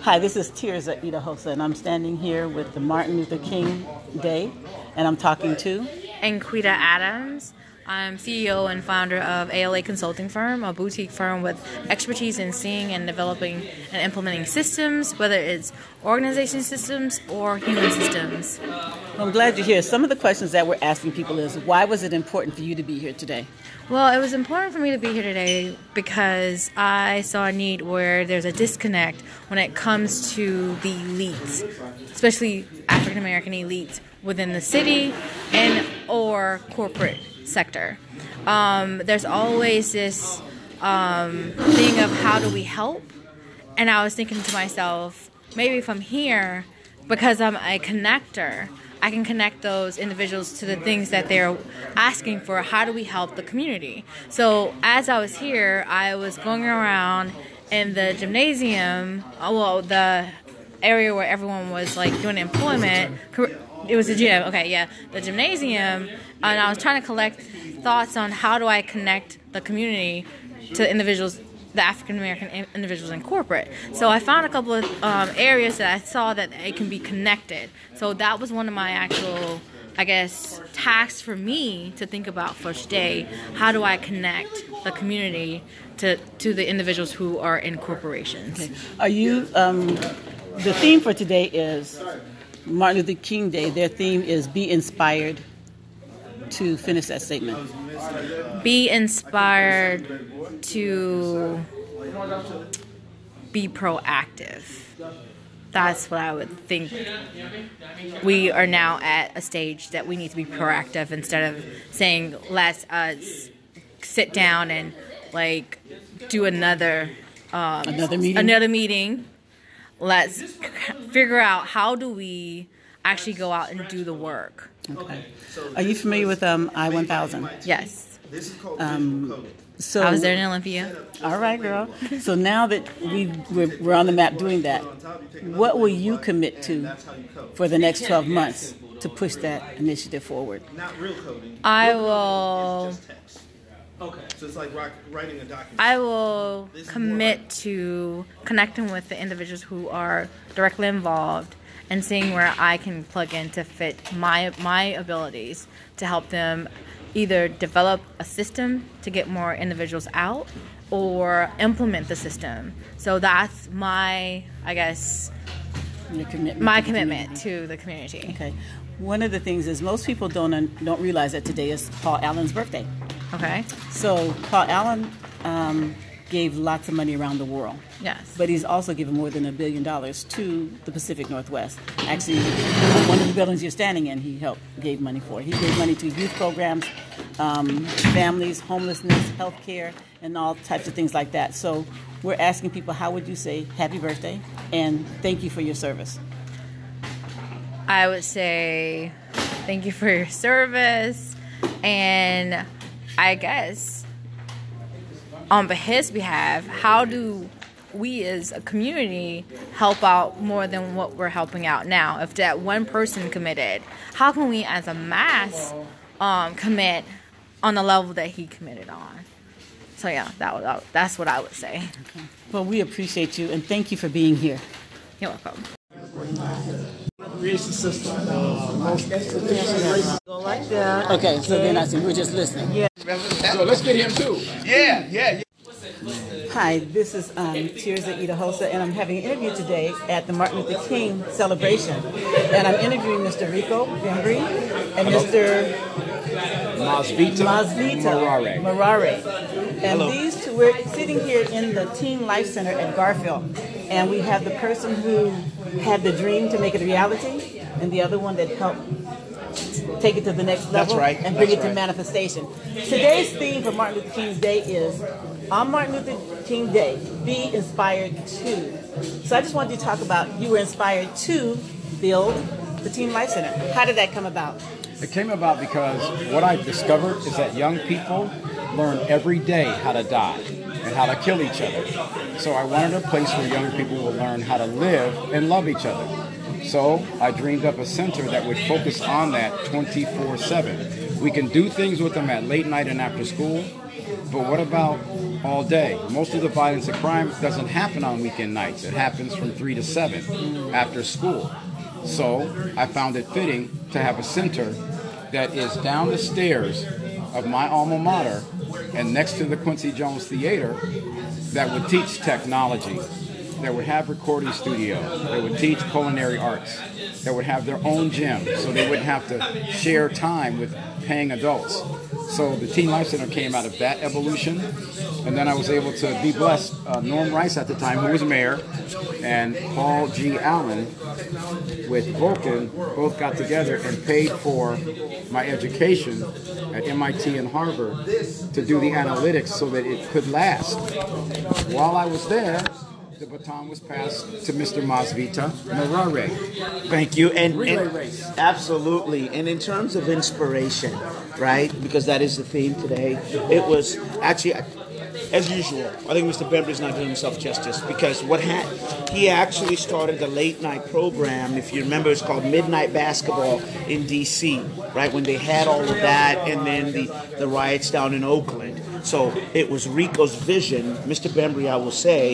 Hi, this is Tirza Idahosa, and I'm standing here with the Martin Luther King Day, and I'm talking to... And Quita Adams. I'm CEO and founder of ALA Consulting Firm, a boutique firm with expertise in seeing and developing and implementing systems, whether it's organization systems or human systems. Well, I'm glad you're here. Some of the questions that we're asking people is, why was it important for you to be here today? Well, it was important for me to be here today because I saw a need where there's a disconnect when it comes to the elites, especially African American elites within the city and or corporate sector. There's always this thing of how do we help? And I was thinking to myself, maybe from here, because I'm a connector, I can connect those individuals to the things that they're asking for. How do we help the community? So as I was here, I was going around in the gymnasium, the area where everyone was like doing employment. It was a gym, okay, yeah, the gymnasium, and I was trying to collect thoughts on how do I connect the community to individuals, the African American individuals in corporate. So I found a couple of areas that I saw that it can be connected. So that was one of my actual, I guess, tasks for me to think about for today. How do I connect the community to the individuals who are in corporations? Okay. Are you, the theme for today is Martin Luther King Day. Their theme is Be Inspired. To finish that statement. Be inspired to be proactive. That's what I would think. We are now at a stage that we need to be proactive instead of saying, let's sit down and like do another meeting. Let's figure out how do we actually go out and do the work. Okay. Are you familiar with I-1000? Yes. So I was there in Olympia. All right, girl. So now that we're on the map doing that, what will you commit to for the next 12 months to push that initiative forward? I will commit to connecting with the individuals who are directly involved and seeing where I can plug in to fit my abilities to help them either develop a system to get more individuals out or implement the system. So that's my commitment to the community. Okay. One of the things is most people don't realize that today is Paul Allen's birthday. Okay. So Paul Allen gave lots of money around the world. Yes. But he's also given more than $1 billion to the Pacific Northwest. Actually, one of the buildings you're standing in, he gave money for. He gave money to youth programs, families, homelessness, healthcare, and all types of things like that. So we're asking people, how would you say happy birthday and thank you for your service? I would say thank you for your service, and I guess on his behalf, how do we as a community help out more than what we're helping out now? If that one person committed, how can we as a mass commit on the level that he committed on? So yeah, that's what I would say. Okay. Well, we appreciate you and thank you for being here. You're welcome. Creation system. Go like that. Okay, so then I see we're just listening. Yeah. So let's get him too. Yeah. Hi, this is Tirza Idahosa, and I'm having an interview today at the Martin Luther King celebration. And I'm interviewing Mr. Rico Bembry and Mr. Masvita Marare. And hello. These two, we're sitting here in the Teen Life Center at Garfield. And we have the person who had the dream to make it a reality, and the other one that helped take it to the next level and bring it to manifestation. Today's theme for Martin Luther King Day is, on Martin Luther King Day, be inspired to. So I just wanted you to talk about, you were inspired to build the Teen Life Center. How did that come about? It came about because what I discovered is that young people learn every day how to die and how to kill each other. So I wanted a place where young people will learn how to live and love each other. So I dreamed up a center that would focus on that 24/7. We can do things with them at late night and after school, But what about all day? Most of the violence and crime doesn't happen on weekend nights. It happens from 3 to 7 after school. So I found it fitting to have a center that is down the stairs of my alma mater and next to the Quincy Jones Theater that would teach technology, that would have recording studio, that would teach culinary arts, that would have their own gym so they wouldn't have to share time with paying adults. So the Teen Life Center came out of that evolution. And then I was able to be blessed. Norm Rice at the time, who was mayor, and Paul G. Allen with Vulcan both got together and paid for my education at MIT and Harvard to do the analytics so that it could last. While I was there, the baton was passed to Mr. Masvita Narare. Thank you. And Relay race. Absolutely. And in terms of inspiration, right? Because that is the theme today. It was actually, as usual, I think Mr. Bembry's not doing himself justice because he actually started the late night program. If you remember, it's called Midnight Basketball in D.C., right? When they had all of that and then the riots down in Oakland. So it was Rico's vision, Mr. Bembry, I will say,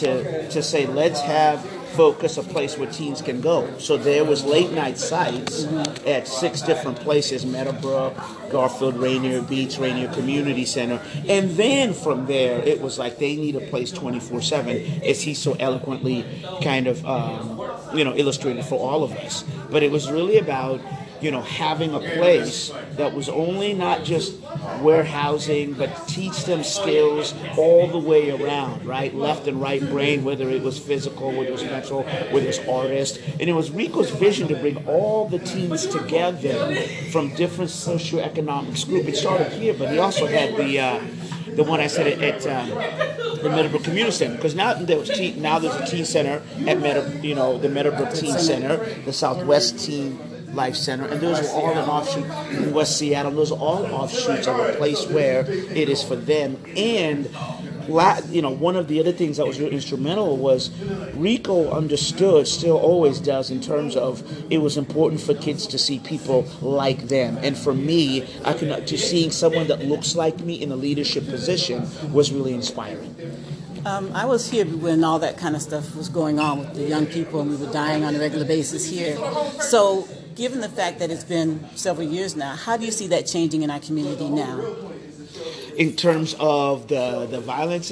to say, let's have Focus a place where teens can go. So there was late night sites at 6 different places: Meadowbrook, Garfield, Rainier Beach, Rainier Community Center. And then from there, it was like they need a place 24/7, as he so eloquently kind of illustrated for all of us. But it was really about having a place that was only not just warehousing, but teach them skills all the way around, right? Left and right brain, whether it was physical, whether it was mental, whether it was artist. And it was Rico's vision to bring all the teams together from different socioeconomic groups. It started here, but he also had the one I said at the Meadowbrook Community Center, because now there's a teen center at the Meadowbrook Teen Center, the Southwest Teen Life Center, and those are all an offshoot in West Seattle. Those are all offshoots of a place where it is for them. And one of the other things that was really instrumental was Rico understood, still always does, in terms of it was important for kids to see people like them. And for me, to seeing someone that looks like me in a leadership position was really inspiring. I was here when all that kind of stuff was going on with the young people, and we were dying on a regular basis here. So, given the fact that it's been several years now, how do you see that changing in our community now? In terms of the violence,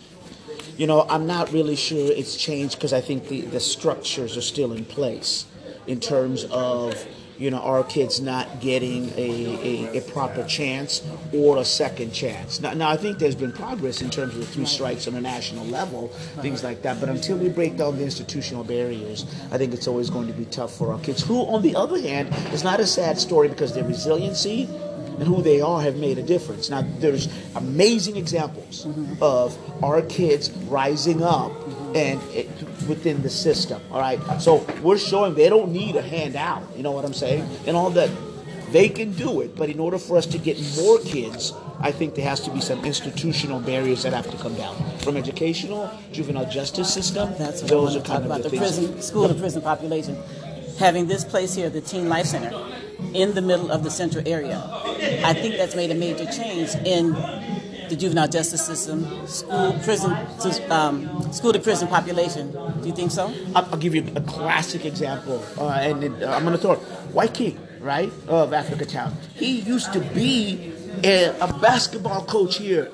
I'm not really sure it's changed, because I think the structures are still in place in terms of our kids not getting a proper chance or a second chance. Now, I think there's been progress in terms of the 3 strikes on a national level, things like that. But until we break down the institutional barriers, I think it's always going to be tough for our kids, who, on the other hand, is not a sad story, because their resiliency and who they are have made a difference. Now, there's amazing examples of our kids rising up and within the system, all right? So we're showing they don't need a handout, you know what I'm saying? And all that, they can do it, but in order for us to get more kids, I think there has to be some institutional barriers that have to come down. From educational, juvenile justice system, That's what those I are want to kind talk of about, the things. school to prison population. Having this place here, the Teen Life Center, in the middle of the central area, I think that's made a major change in the juvenile justice system, school to prison population. Do you think so? I'll give you a classic example, and I'm going to throw it. White King, right, of Africa Town. He used to be a basketball coach here.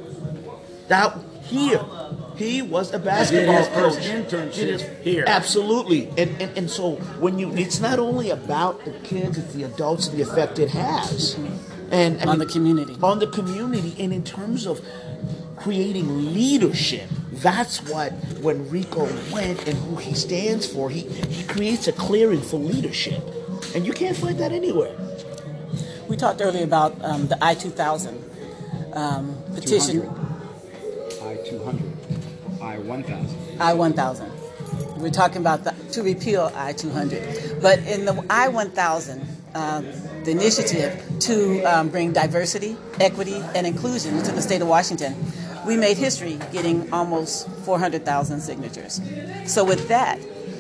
He was a basketball coach. Internship here. Absolutely. And so it's not only about the kids, it's the adults and the effect it has. And On the community. On the community. And in terms of creating leadership, that's what, when Rico went and who he stands for, he creates a clearing for leadership. And you can't find that anywhere. We talked earlier about the I-2000 petition. 200. I-200. I-1000. I-1000. We're talking about to repeal I-200. But in the I-1000, the initiative to bring diversity, equity, and inclusion to the state of Washington, we made history getting almost 400,000 signatures. So with that,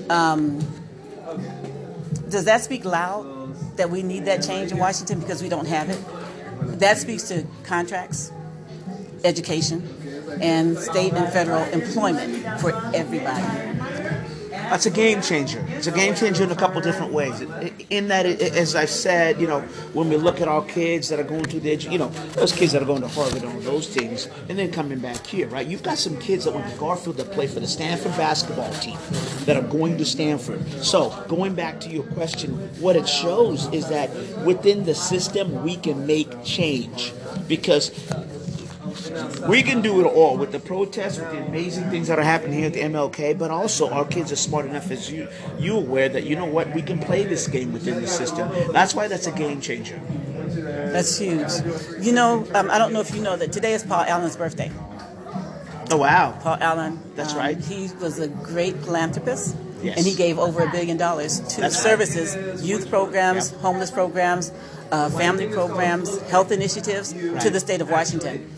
does that speak loud that we need that change in Washington because we don't have it? That speaks to contracts. education, and state and federal employment for everybody. That's a game changer. It's a game changer in a couple different ways. In that, as I said, when we look at our kids that are going through those kids that are going to Harvard on those teams, and then coming back here, right? You've got some kids that went to Garfield that play for the Stanford basketball team that are going to Stanford. So, going back to your question, what it shows is that within the system, we can make change because we can do it all with the protests, with the amazing things that are happening here at the MLK, but also our kids are smart enough, as you aware, that we can play this game within the system. That's why that's a game changer. That's huge. I don't know if you know that today is Paul Allen's birthday. Oh, wow. Paul Allen. That's right. He was a great philanthropist. Yes. And he gave over $1 billion to services, youth programs, homeless programs, family programs, health initiatives to the state of Washington.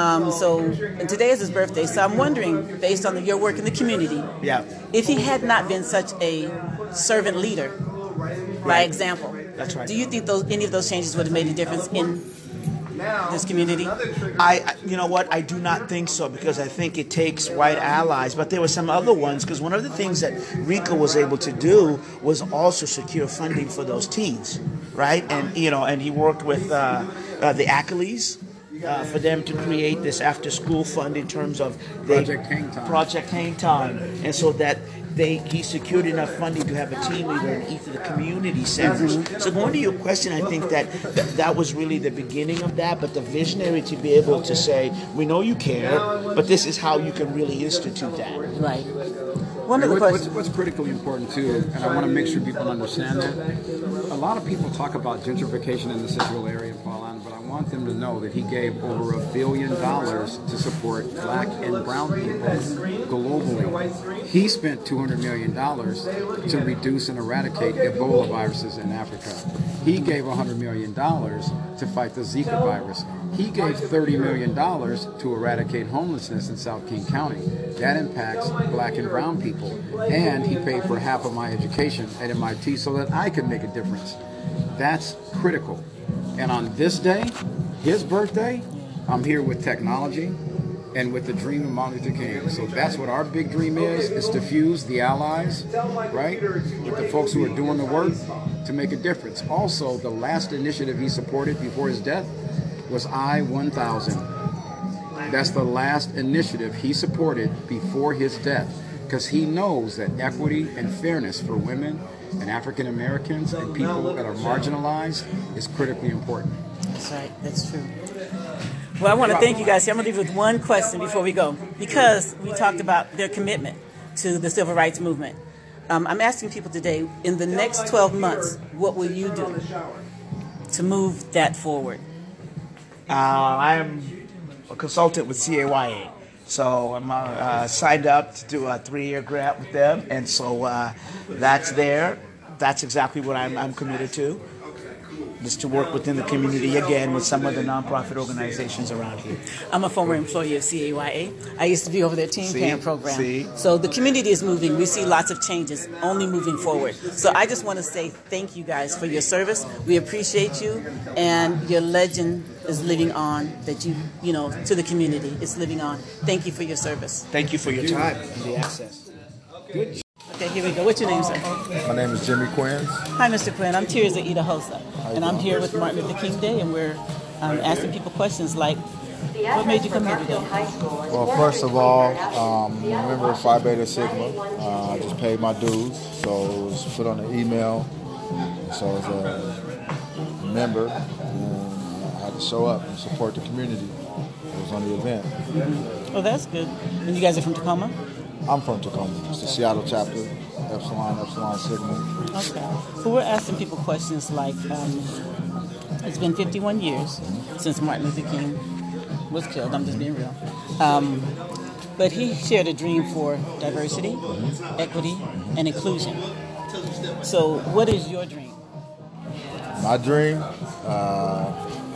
And today is his birthday, so I'm wondering, based on your work in the community, if he had not been such a servant leader, by example, that's right. Do you think any of those changes would have made a difference in this community? You know what? I do not think so, because I think it takes white allies, but there were some other ones, because one of the things that Rico was able to do was also secure funding for those teens, right? And and he worked with the Accolades. For them to create this after-school fund in terms of Project Hang Time, and so that he secured enough funding to have a team leader in each of the community centers. So going to your question, I think that was really the beginning of that, but the visionary to be able to say, we know you care, but this is how you can really institute that. Right. One of the questions. What's critically important too, and I want to make sure people understand that, a lot of people talk about gentrification in the Central area, Paul Allen, but I want them to know that he gave over $1 billion to support black and brown people globally. He spent $200 million to reduce and eradicate Ebola viruses in Africa. He gave $100 million to fight the Zika virus. He gave $30 million to eradicate homelessness in South King County. That impacts black and brown people. And he paid for half of my education at MIT so that I could make a difference. That's critical. And on this day, his birthday, I'm here with technology and with the dream of Martin Luther King. So that's what our big dream is to fuse the allies, right, with the folks who are doing the work to make a difference. Also, the last initiative he supported before his death was I-1000. That's the last initiative he supported before his death, because he knows that equity and fairness for women and African Americans and people that are marginalized is critically important. That's right. That's true. Well, I want to thank you guys. I'm going to leave with one question before we go, because we talked about their commitment to the civil rights movement. I'm asking people today, in the next 12 months, what will you do to move that forward? I am a consultant with CAYA, so I'm signed up to do a 3-year grant with them, and so that's there. That's exactly what I'm committed to, is to work within the community again with some of the nonprofit organizations around here. I'm a former employee of CAYA. I used to be over their teen camp program. So the community is moving. We see lots of changes, only moving forward. So I just want to say thank you guys for your service. We appreciate you, and your legend is living on, that you to the community. It's living on. Thank you for your service. Thank you for your time and the access. Good. Okay, here we go. What's your name, sir? My name is Jimmy Quinn. Hi, Mr. Quinn. I'm Tirza Idahosa, and I'm here with Martin Luther King Day, and we're asking people questions like, what made you come here today? Well, first of all, I'm a member of Phi Beta Sigma. I just paid my dues, so it was put on the email. So as a member, I had to show up and support the community. It was on the event. Oh, that's good. And you guys are from Tacoma? I'm from Tacoma. It's the Seattle chapter, Epsilon Sigma. Okay. So we're asking people questions like, it's been 51 years since Martin Luther King was killed. I'm just being real. But he shared a dream for diversity, equity, and inclusion. So what is your dream? My dream? I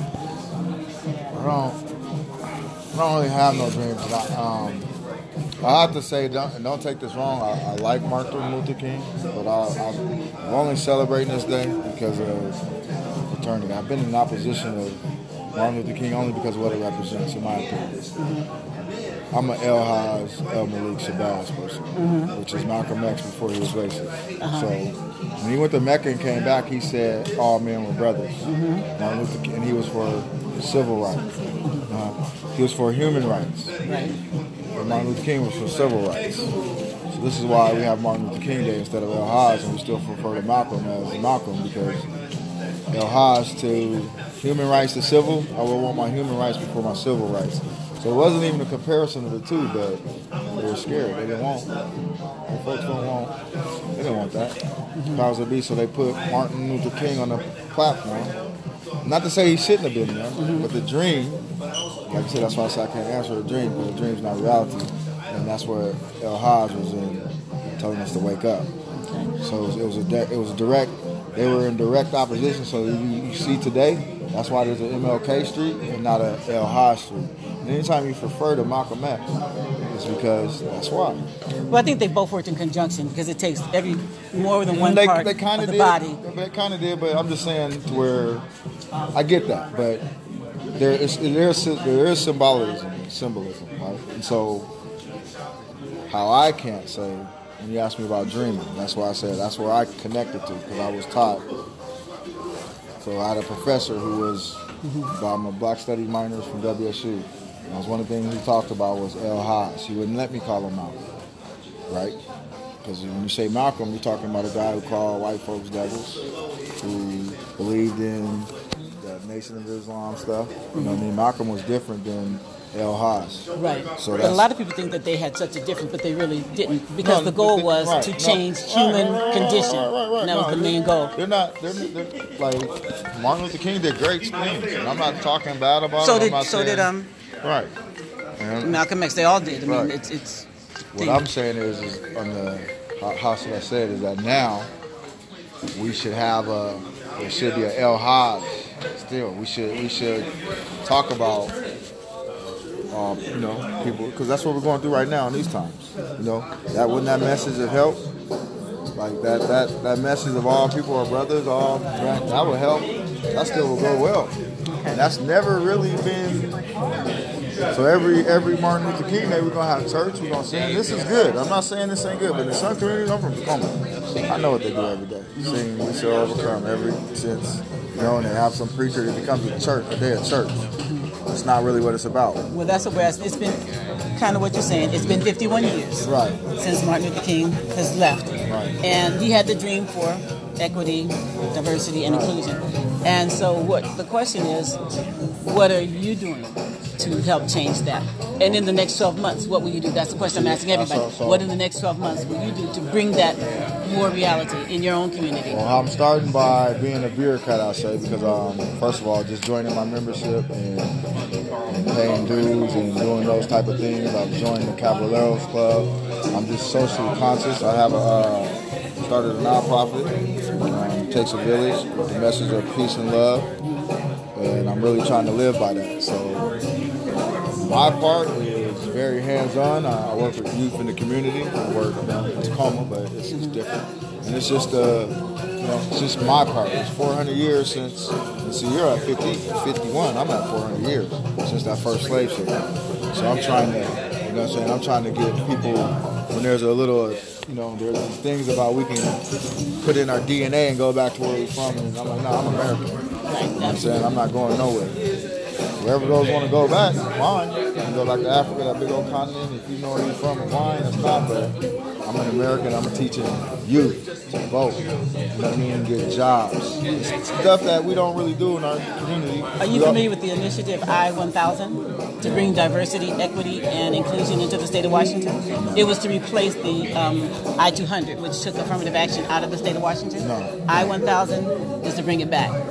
don't really have no dream. But I have to say, don't take this wrong, I like Martin Luther King, but I'm only celebrating this day because of fraternity. I've been in opposition of Martin Luther King only because of what it represents, in my opinion. I'm an El Haj, El Malik Shabazz person, which is Malcolm X before he was racist. So when he went to Mecca and came back, he said all men were brothers. Martin Luther King, and he was for civil rights. He was for human rights. And Martin Luther King was for civil rights. So this is why we have Martin Luther King Day instead of El Haj, and we still refer to Malcolm as Malcolm, because El Haj to human rights to civil, I would want my human rights before my civil rights. So it wasn't even a comparison of the two, but they were scared. They didn't want. The folks don't want. They didn't want that. Powers that be, so they put Martin Luther King on the platform. Not to say he shouldn't have been there, but the dream, like I said, that's why I said I can't answer the dream, because the dream's not reality. And that's where El Haj was in, telling us to wake up. So it was direct. They were in direct opposition. So you see today, that's why there's an MLK Street and not a El Haj Street. And anytime you refer to Malcolm X, it's because that's why. Well, I think they both worked in conjunction, because it takes more than one part of the body. They kind of did, but I'm just saying to where I get that, but there is symbolism, right? And so how I can't say, when you ask me about dreaming, that's why I said that's where I connected to, because I was taught. So I had a professor who was, I'm a Black Studies minor from WSU. And that was one of the things he talked about was El Haj. He wouldn't let me call him Malcolm, right? Because when you say Malcolm, you're talking about a guy who called white folks devils, who believed in the Nation of Islam stuff. You know what I mean? Malcolm was different than El Haj. Right. So a lot of people think that they had such a difference, but they really didn't, because the goal was to change human condition. And that was the main goal. They're like, Martin Luther King did great things, and I'm not talking bad about him. Right. And Malcolm X, they all did. I mean, right. it's what I'm saying is on the, how should I say it, is that now we should have there should be an El Haj still. We should talk about, people, because that's what we're going through right now in these times. Wouldn't that message have helped? Like that message of all people are brothers, that would help. That still will go well. And that's never really been. So every Martin Luther King Day, we're gonna have church. We're gonna sing. This is good. I'm not saying this ain't good, but in some communities, I'm from Tacoma. I know what they do every day. Sing, we shall overcome. And they have some preacher that becomes a day of church. It's not really what it's about. Well, that's what we're asking. It's been kind of what you're saying. It's been 51 years since Martin Luther King has left. Right. And he had the dream for equity, diversity, and inclusion. And so the question is, what are you doing to help change that? And in the next 12 months, what will you do? That's the question I'm asking everybody. What in the next 12 months will you do to bring that more reality in your own community? Well, I'm starting by being a bureaucrat, I'll say, because first of all, just joining my membership and paying dues and doing those type of things. I've joined the Caballeros Club. I'm just socially conscious. I have started a nonprofit. Takes a village with the message of peace and love, and I'm really trying to live by that. So my part is very hands-on. I work with youth in the community. I work in Tacoma, but it's just different. And it's just it's just my part. It's 400 years since. See, you're at 51. I'm at 400 years since that first slave ship. So I'm trying to, I'm trying to get people, when there's a little. There's things about we can put in our DNA and go back to where we're from. And I'm like, no, I'm American. You know what I'm saying? I'm not going nowhere. Wherever those want to go back, fine. You can go back to Africa, that big old continent. If you know where you're from, fine. It's not, but I'm an American. I'm teaching youth to vote. You know what I mean? Get jobs. It's stuff that we don't really do in our community. Are you familiar with the initiative I-1000 to bring diversity, equity, and inclusion into the state of Washington? It was to replace the I-200, which took affirmative action out of the state of Washington. No. I-1000 is to bring it back.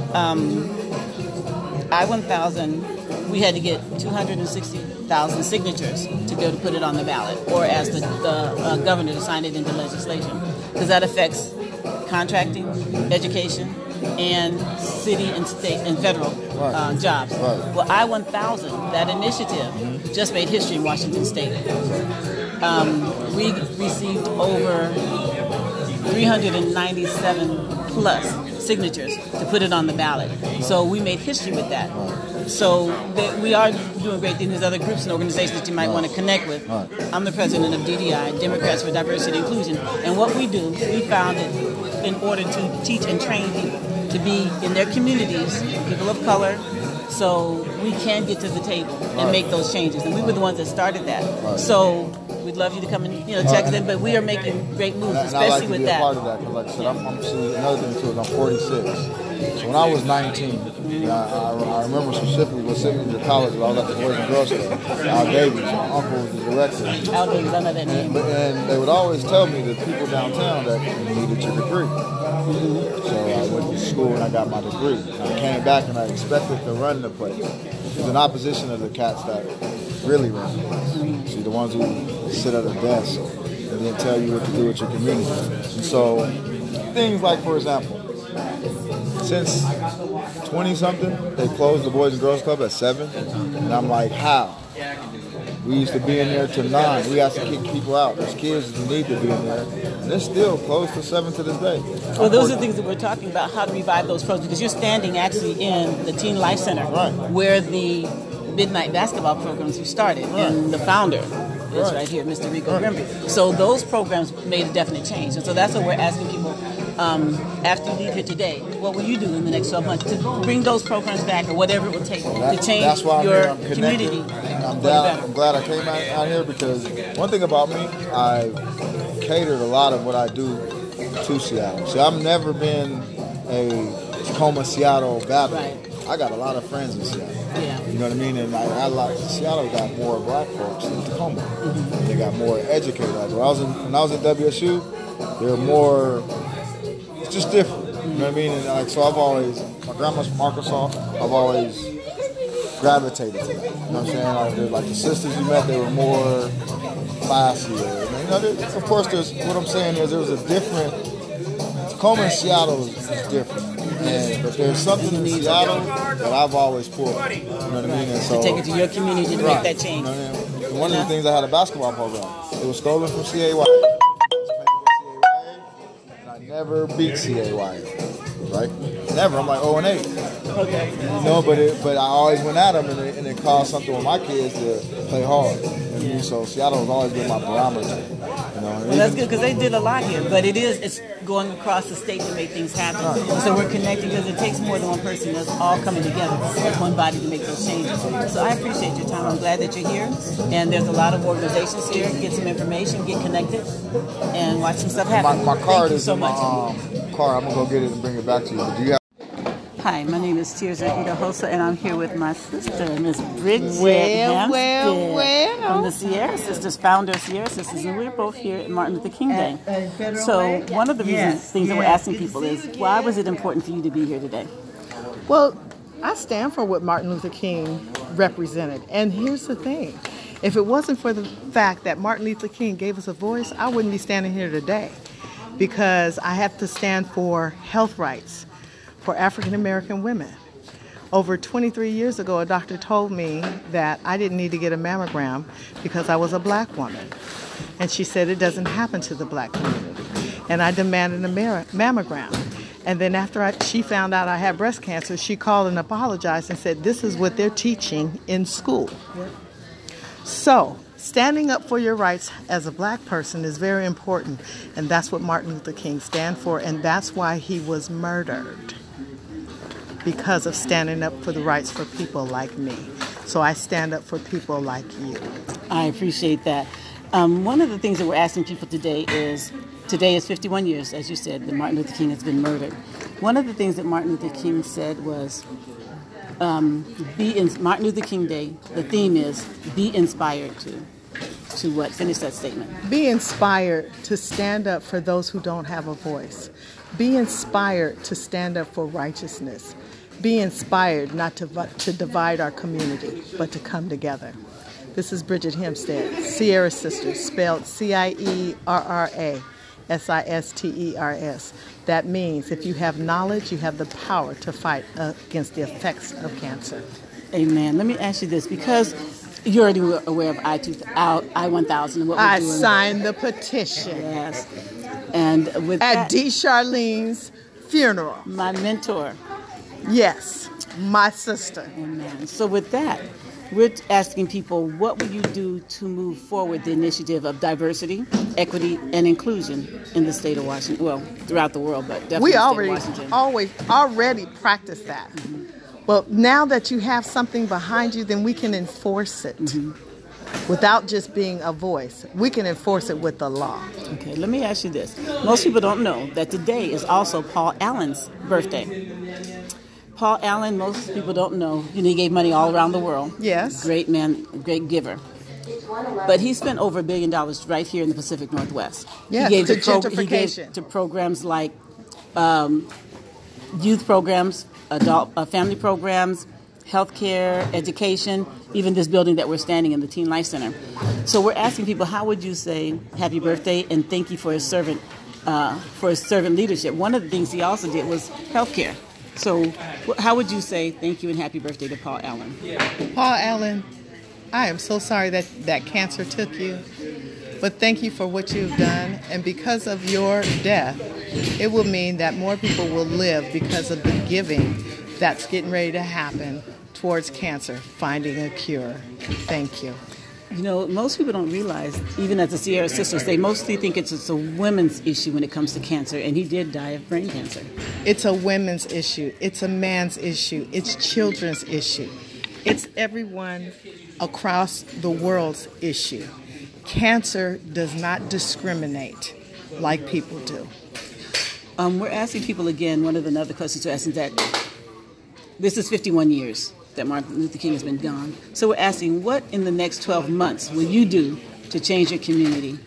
I-1000, we had to get 260,000 signatures to be able to put it on the ballot, or as the governor to sign it into legislation, because that affects contracting, education, and city and state and federal jobs. Right. Well, I-1000, that initiative, just made history in Washington State. We received over 397 plus signatures to put it on the ballot. So we made history with that. So we are doing great things. There's other groups and organizations that you might want to connect with. Right. I'm the president of DDI, Democrats for Diversity and Inclusion. And what we do, we founded in order to teach and train people to be in their communities, people of color, so we can get to the table and make those changes. And we were the ones that started that. Right. So we'd love you to come and check us in. But we are making great moves, especially with that. And I like to be a part of that because, like I said, I'm seeing another thing too is I'm 46. So when I was 19, I remember specifically what sent me to college. I was at the Boys and Girls Club. Al Davies, my uncle was the director. Al Davies, I know that name. And they would always tell me, the people downtown, that you needed your degree. So I went to school and I got my degree. And I came back and I expected to run the place. It was in opposition of the cats that really run the place. See, the ones who sit at a desk and then tell you what to do with your community. And so things like, for example, since 20-something, they closed the Boys and Girls Club at 7. And I'm like, how? We used to be in there till 9. We have to kick people out. There's kids that need to be in there. And they're still closed till 7 to this day. Well, those are the things that we're talking about, how to revive those programs. Because you're standing actually in the Teen Life Center, where the midnight basketball programs were started. And the founder is right here, Mr. Rico Grimby. So those programs made a definite change. And so that's what we're asking people. After you leave here today, what will you do in the next 12 months to bring those programs back, or whatever it will take to change your community? I'm glad I came out here because one thing about me, I've catered a lot of what I do to Seattle. See, I've never been a Tacoma, Seattle battle. I got a lot of friends in Seattle. Yeah. You know what I mean? And I like Seattle got more black folks than Tacoma. They got more educated. Like when I was in WSU, they're more. It's just different. You know what I mean? And like, so I've always, my grandma's from Arkansas, I've always gravitated to that. You know what I'm saying? Like the sisters you met, they were more classier. And, of course, what I'm saying is there was a different, Tacoma and Seattle is different. But there's something in Seattle that I've always pulled. You know what I mean? And so, to take it to your community to make that change. You know what I mean? One of the things, I had a basketball program. It was stolen from CAY. Never beat CAY, right? Never. I'm like 0-8. Okay. You know, but I always went at them, and it caused something with my kids to play hard. You know, so Seattle has always been my barometer. You know, well, that's good because they did a lot here, but it's going across the state to make things happen. Right. So we're connecting because it takes more than one person. That's all coming together as one body to make those changes. So I appreciate your time. I'm glad that you're here, and there's a lot of organizations here. Get some information, get connected, and watch some stuff happen. My card is so in my car. I'm gonna go get it and bring it back to you. But do you have? Hi, my name is Tirza Idahosa, and I'm here with my sister, Miss Bridget Hampstead, from the Sierra Sisters, founder of Sierra Sisters, and we're both here at Martin Luther King Day. So one of the things that we're asking people is, why was it important for you to be here today? Well, I stand for what Martin Luther King represented, and here's the thing. If it wasn't for the fact that Martin Luther King gave us a voice, I wouldn't be standing here today, because I have to stand for health rights for African American women. Over 23 years ago, a doctor told me that I didn't need to get a mammogram because I was a black woman. And she said it doesn't happen to the black community. And I demanded a mammogram. And then after she found out I had breast cancer, she called and apologized and said, this is what they're teaching in school. Yep. So, standing up for your rights as a black person is very important. And that's what Martin Luther King stand for. And that's why he was murdered. Because of standing up for the rights for people like me. So I stand up for people like you. I appreciate that. One of the things that we're asking people today is 51 years, as you said, that Martin Luther King has been murdered. One of the things that Martin Luther King said was, Martin Luther King Day, the theme is, be inspired to what? Finish that statement. Be inspired to stand up for those who don't have a voice. Be inspired to stand up for righteousness. Be inspired not to divide our community, but to come together. This is Bridget Hampstead, Sierra Sisters, spelled CIERRA SISTERS. That means if you have knowledge, you have the power to fight against the effects of cancer. Amen. Let me ask you this, because you're already aware of I-1000 and what we're doing. I signed the petition. Yes. And with at D. Charlene's funeral. My mentor. Yes. my sister. Amen. So with that, we're asking people, what will you do to move forward the initiative of diversity, equity, and inclusion in the state of Washington? Well, throughout the world, but definitely We the state of Washington. already practice that. Well, now that you have something behind you, then we can enforce it without just being a voice. We can enforce it with the law. Okay, let me ask you this. Most people don't know that today is also Paul Allen's birthday. Paul Allen, most people don't know, he gave money all around the world. Yes. Great man, great giver. But he spent over $1 billion right here in the Pacific Northwest. Yes, he gave to he gave gentrification. to programs like youth programs, adult family programs, healthcare, education, even this building that we're standing in, the Teen Life Center. So we're asking people, how would you say happy birthday and thank you for his servant leadership? One of the things he also did was healthcare. So how would you say thank you and happy birthday to Paul Allen? Paul Allen, I am so sorry that cancer took you, but thank you for what you've done. And because of your death, it will mean that more people will live because of the giving that's getting ready to happen towards cancer, finding a cure. Thank you. You know, most people don't realize, even as the Sierra Sisters, they mostly think it's a women's issue when it comes to cancer, and he did die of brain cancer. It's a women's issue. It's a man's issue. It's children's issue. It's everyone across the world's issue. Cancer does not discriminate like people do. We're asking people again, one of the other questions we're asking is that this is 51 years that Martin Luther King has been gone. So we're asking, what in the next 12 months will you do to change your community?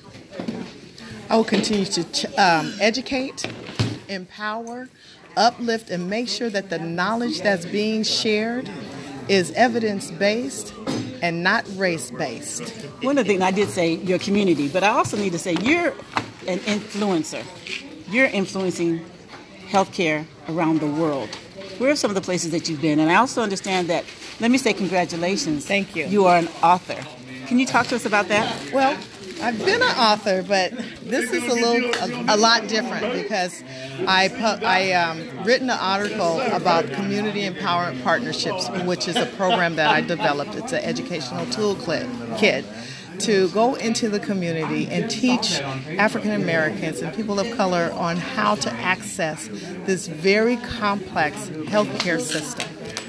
I will continue to educate, empower, uplift, and make sure that the knowledge that's being shared is evidence-based and not race-based. One of the things I did say, your community, but I also need to say you're an influencer. You're influencing healthcare around the world. Where are some of the places that you've been? And I also understand that, let me say congratulations. Thank you. You are an author. Can you talk to us about that? Well, I've been an author, but this is a lot different because I written an article about community empowerment partnerships, which is a program that I developed. It's an educational toolkit to go into the community and teach African Americans and people of color on how to access this very complex healthcare system.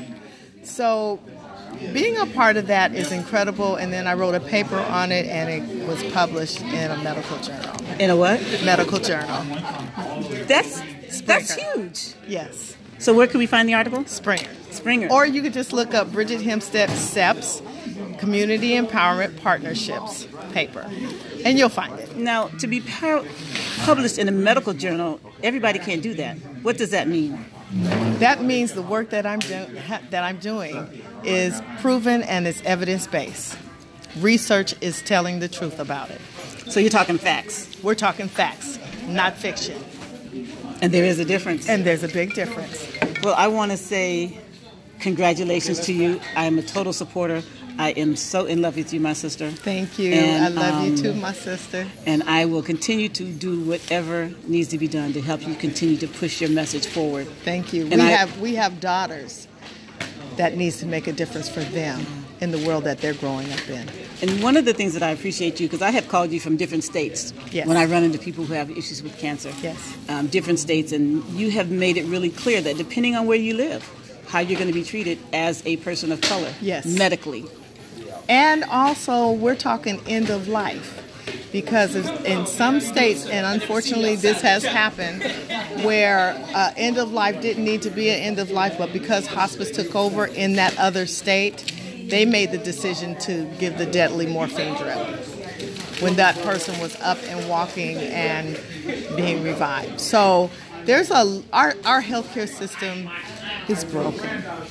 So being a part of that is incredible, and then I wrote a paper on it, and it was published in a medical journal. In a what? Medical journal. That's huge. Yes. So where can we find the article? Springer. Or you could just look up Bridget Hempstead SEPS, Community Empowerment Partnerships paper, and you'll find it. Now, to be published in a medical journal, everybody can't do that. What does that mean? That means the work that I'm doing is proven and it's evidence-based. Research is telling the truth about it. So you're talking facts? We're talking facts, not fiction. And there is a difference? And there's a big difference. Well, I want to say congratulations to you. I am a total supporter. I am so in love with you, my sister. Thank you. And, I love you too, my sister. And I will continue to do whatever needs to be done to help you continue to push your message forward. Thank you. And we have daughters that needs to make a difference for them in the world that they're growing up in. And one of the things that I appreciate you, because I have called you from different states yes. when I run into people who have issues with cancer. Yes. Different states, and you have made it really clear that depending on where you live, how you're going to be treated as a person of color, yes. medically. And also, we're talking end of life. Because in some states, and unfortunately this has happened, where end of life didn't need to be an end of life, but because hospice took over in that other state, they made the decision to give the deadly morphine drug when that person was up and walking and being revived. So there's our healthcare system is broken,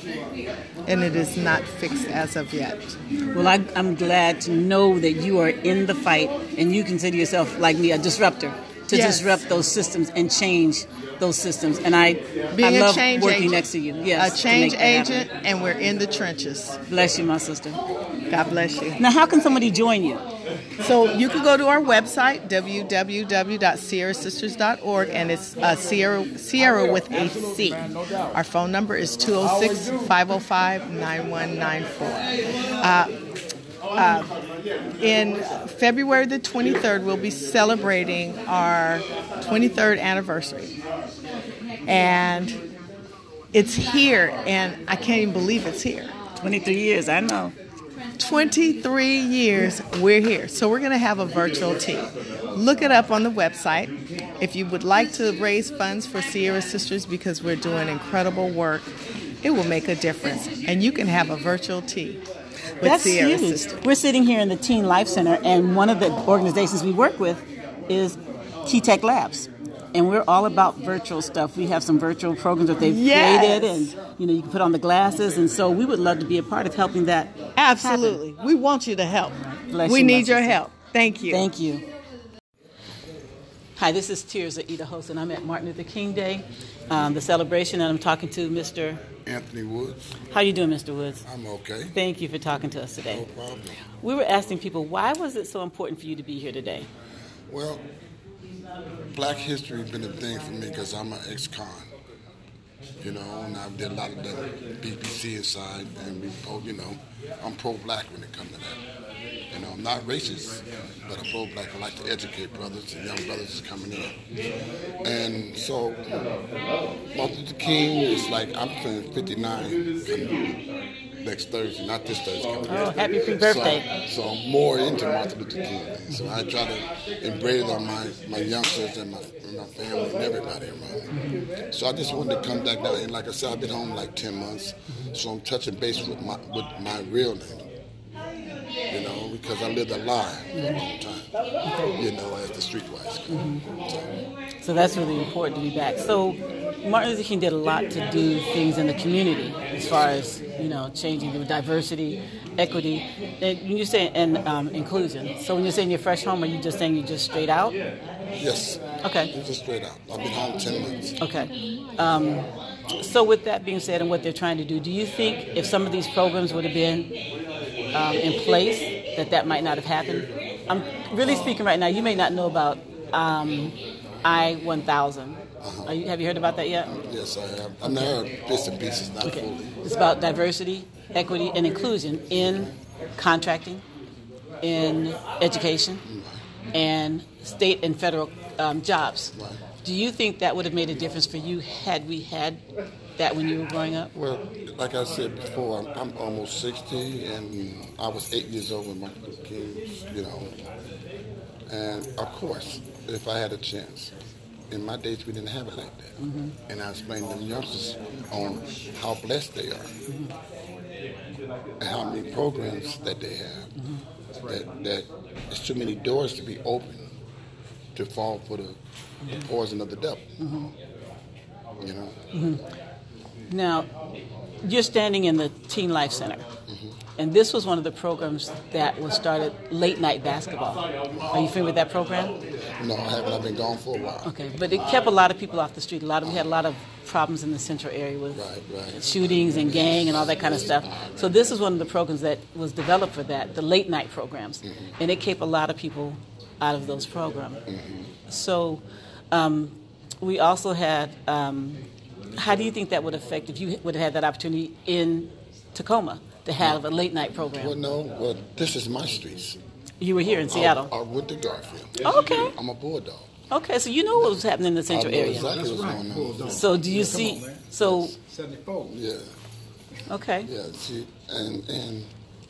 and it is not fixed as of yet. Well, I'm glad to know that you are in the fight, and you consider yourself, like me, a disruptor, to yes. disrupt those systems and change those systems. And I love working agent, next to you. Yes, a change agent, and we're in the trenches. Bless you, my sister. God bless you. Now, how can somebody join you? So you can go to our website, www.sierrasisters.org, and it's Sierra with a C. Our phone number is 206-505-9194. In February the 23rd, we'll be celebrating our 23rd anniversary. And it's here, and I can't even believe it's here. 23 years, I know. 23 years we're here. So we're going to have a virtual tea. Look it up on the website. If you would like to raise funds for Sierra Sisters because we're doing incredible work, it will make a difference. And you can have a virtual tea with That's Sierra huge. Sisters. We're sitting here in the Teen Life Center, and one of the organizations we work with is T-Tech Labs. And we're all about virtual stuff. We have some virtual programs that they've created, and you can put on the glasses. And so we would love to be a part of helping that. Absolutely. happen. We want you to help. Bless We you, need bless your you. help. Thank you. Thank you. Hi, this is Tears Aida host, and I'm at Martin Luther King Day, the celebration, and I'm talking to Mr. Anthony Woods. How you doing, Mr. Woods? I'm okay. Thank you for talking to us today. No problem. We were asking people, why was it so important for you to be here today? Well, Black history has been a thing for me because I'm an ex-con, and I did a lot of the BBC inside, and I'm pro-Black when it comes to that. I'm not racist, but I'm pro-Black. I like to educate brothers and young brothers that's coming in. And so, Martin Luther King is like, I'm turning 59 next Thursday, not this Thursday. Oh, happy pre-birthday. So I'm more into Martin Luther King. So I try to embrace it on my youngsters and my family and everybody around me. So I just wanted to come back down. And like I said, I've been home like 10 months. So I'm touching base with my real name. Because I lived a lie for a long time, as the streetwise come. So that's really important to be back. So Martin Luther King did a lot to do things in the community as far as, changing the diversity, equity, and when you say inclusion. So when you're saying you're fresh home, are you just saying you're just straight out? Yes. Okay. Just straight out. I've been home 10 months. Okay. So with that being said and what they're trying to do you think if some of these programs would have been in place, that might not have happened? I'm really speaking right now. You may not know about I-1000. Have you heard about that yet? Yes, I have. I've heard bits and pieces, not fully. It's about diversity, equity, and inclusion in contracting, in education, and state and federal jobs. Right. Do you think that would have made a difference for you had we had that when you were growing up? Well, like I said before, I'm almost 60, and I was 8 years old when Martin Luther King, And of course, if I had a chance, in my days we didn't have it like that. Mm-hmm. And I explained to the youngsters on how blessed they are, and how many programs that they have. Mm-hmm. That there's too many doors to be open to fall for the poison of the devil. Mm-hmm. Mm-hmm. Now, you're standing in the Teen Life Center, and this was one of the programs that was started, late night basketball. Are you familiar with that program? No, I haven't. I've been gone for a while. Okay, but it kept a lot of people off the street. We had a lot of problems in the central area with shootings and gang and all that kind of stuff. So this is one of the programs that was developed for that, the late night programs, and it kept a lot of people out of those programs. So we also had, how do you think that would affect if you would have had that opportunity in Tacoma to have a late night program? Well, this is my streets. You were here in Seattle. I went to Garfield. Okay. I'm a Bulldog. Okay, so you know what was happening in the central area. Exactly what's going on. So do you see? So 74. Yeah. Okay. Yeah. See, and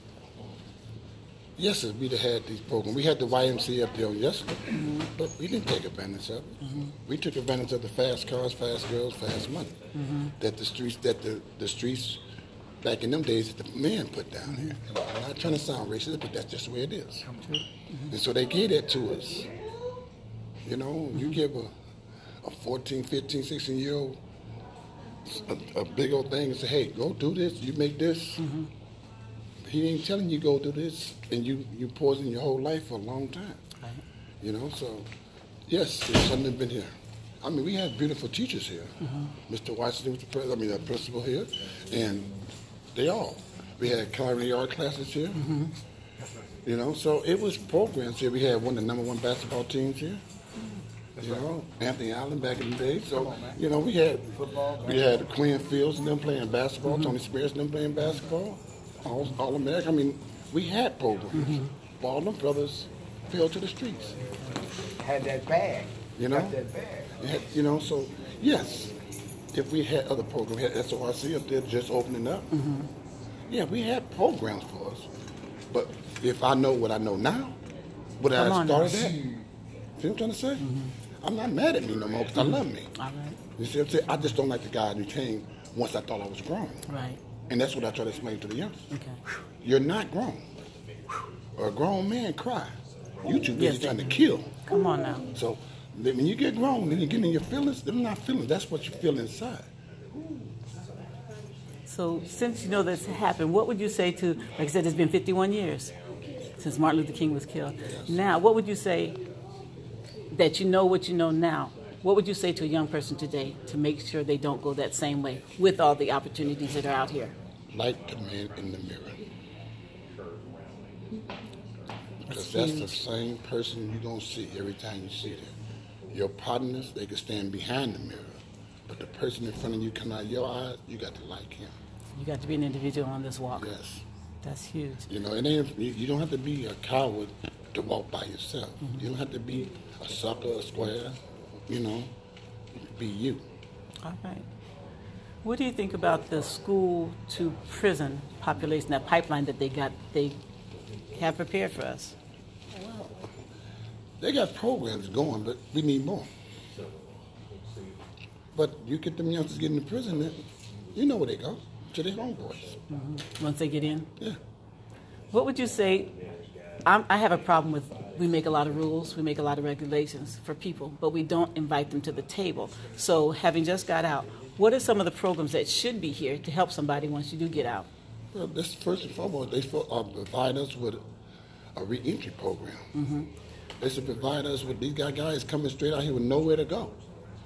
yes, we'd have had these programs. We had the YMCA up there on yesterday, but we didn't take advantage of it. We took advantage of the fast cars, fast girls, fast money that the streets back in them days that the men put down here. I'm not trying to sound racist, but that's just the way it is. And so they gave that to us. You give a 14, 15, 16-year-old a big old thing and say, hey, go do this, you make this. He ain't telling you go do this, and you poison your whole life for a long time. So yes, it's something that's been here. I mean, we had beautiful teachers here. Mr. Washington was the principal here, and we had culinary art classes here. You know, so it was programs here. We had one of the #1 basketball teams here. You know, Anthony Allen back in the day. So, you know, we had Quinn Fields and them playing basketball, Tony Spears and them playing basketball, all American. I mean, we had programs. But all them brothers fell to the streets. Had that bag. You know? Got that bag. You know, so, yes, if we had other programs, we had SORC up there just opening up. Yeah, we had programs for us. But if I know what I know now, would I have started that? See what I'm trying to say? I'm not mad at me no more because I love me. All right. You see what I'm saying? I just don't like the guy who came once I thought I was grown. Right. And that's what I try to explain to the youngsters. Okay. You're not grown. Or a grown man cry. You too busy trying to kill. Come on now. So when you get grown, then you get in your feelings, they're not feelings. That's what you feel inside. So since you know this happened, what would you say to, like I said, it's been 51 years since Martin Luther King was killed. Yes. Now, what would you say that you know what you know now? What would you say to a young person today to make sure they don't go that same way with all the opportunities that are out here? Like the man in the mirror. Because that's the same person you're going to see every time you see them. Your partners, they can stand behind the mirror. But the person in front of you coming out of your eyes, you got to like him. You got to be an individual on this walk. Yes. That's huge. You know, it ain't, you don't have to be a coward to walk by yourself. You don't have to be a sucker, a square, you know. Be you. All right. What do you think about the school to prison population, that pipeline that they have prepared for us? Well, they got programs going, but we need more. But you get them youngsters getting to prison, then you know where they go, to their homeboys. Once they get in? Yeah. What would you say? I have a problem with, we make a lot of rules, we make a lot of regulations for people, but we don't invite them to the table. So having just got out, what are some of the programs that should be here to help somebody once you do get out? Well, this first and foremost, they provide us with a reentry program. They should provide us with these guys coming straight out here with nowhere to go.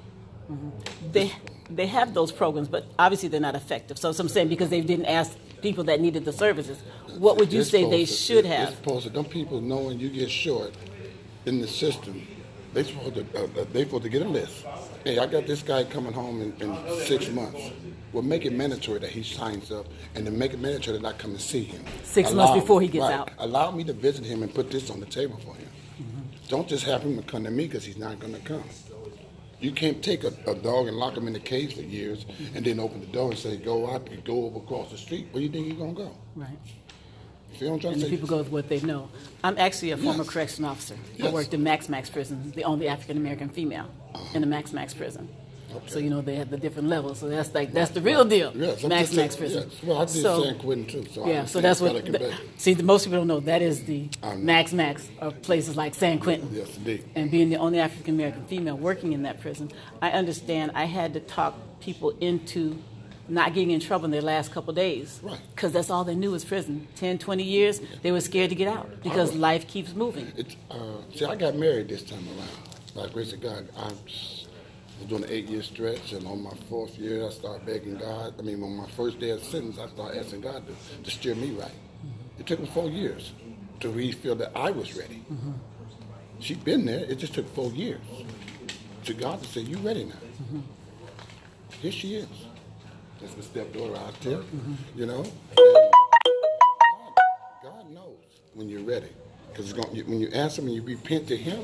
They have those programs, but obviously they're not effective. So I'm saying because they didn't ask people that needed the services, what would you say they should have? It's supposed to, them people knowing you get short in the system, they supposed to get a list. Hey, I got this guy coming home in 6 months. Well, make it mandatory that he signs up, and then make it mandatory that I come and see him. 6 months before he gets out. Allow me to visit him and put this on the table for him. Don't just have him to come to me because he's not going to come. You can't take a dog and lock him in the cage for years and then open the door and say, go out and go over across the street. Where do you think he's going to go? Right. See what I'm trying And to say? people go with what they know. I'm actually a former correction officer. I worked in Max prison, the only African-American female in the Max prison. Okay. So, you know, they have the different levels. So that's the real deal. Yes, Max prison. Yes. Well, I did San Quentin too. So yeah, so that's what, most people don't know. That is the Max of places like San Quentin. Yes, indeed. And being the only African-American female working in that prison, I understand I had to talk people into not getting in trouble in their last couple of days. Right. Because that's all they knew was prison. 10, 20 years, they were scared to get out because life keeps moving. See, I got married this time around. By the grace of God, I was doing an 8-year stretch, and on my 4th year, I started begging God. I mean, on my first day of sentence, I started asking God to steer me right. It took me 4 years to really feel that I was ready. She'd been there. It just took 4 years to God to say, you ready now. Here she is. That's my stepdaughter out there, you know. And God knows when you're ready. Because when you ask him and you repent to him,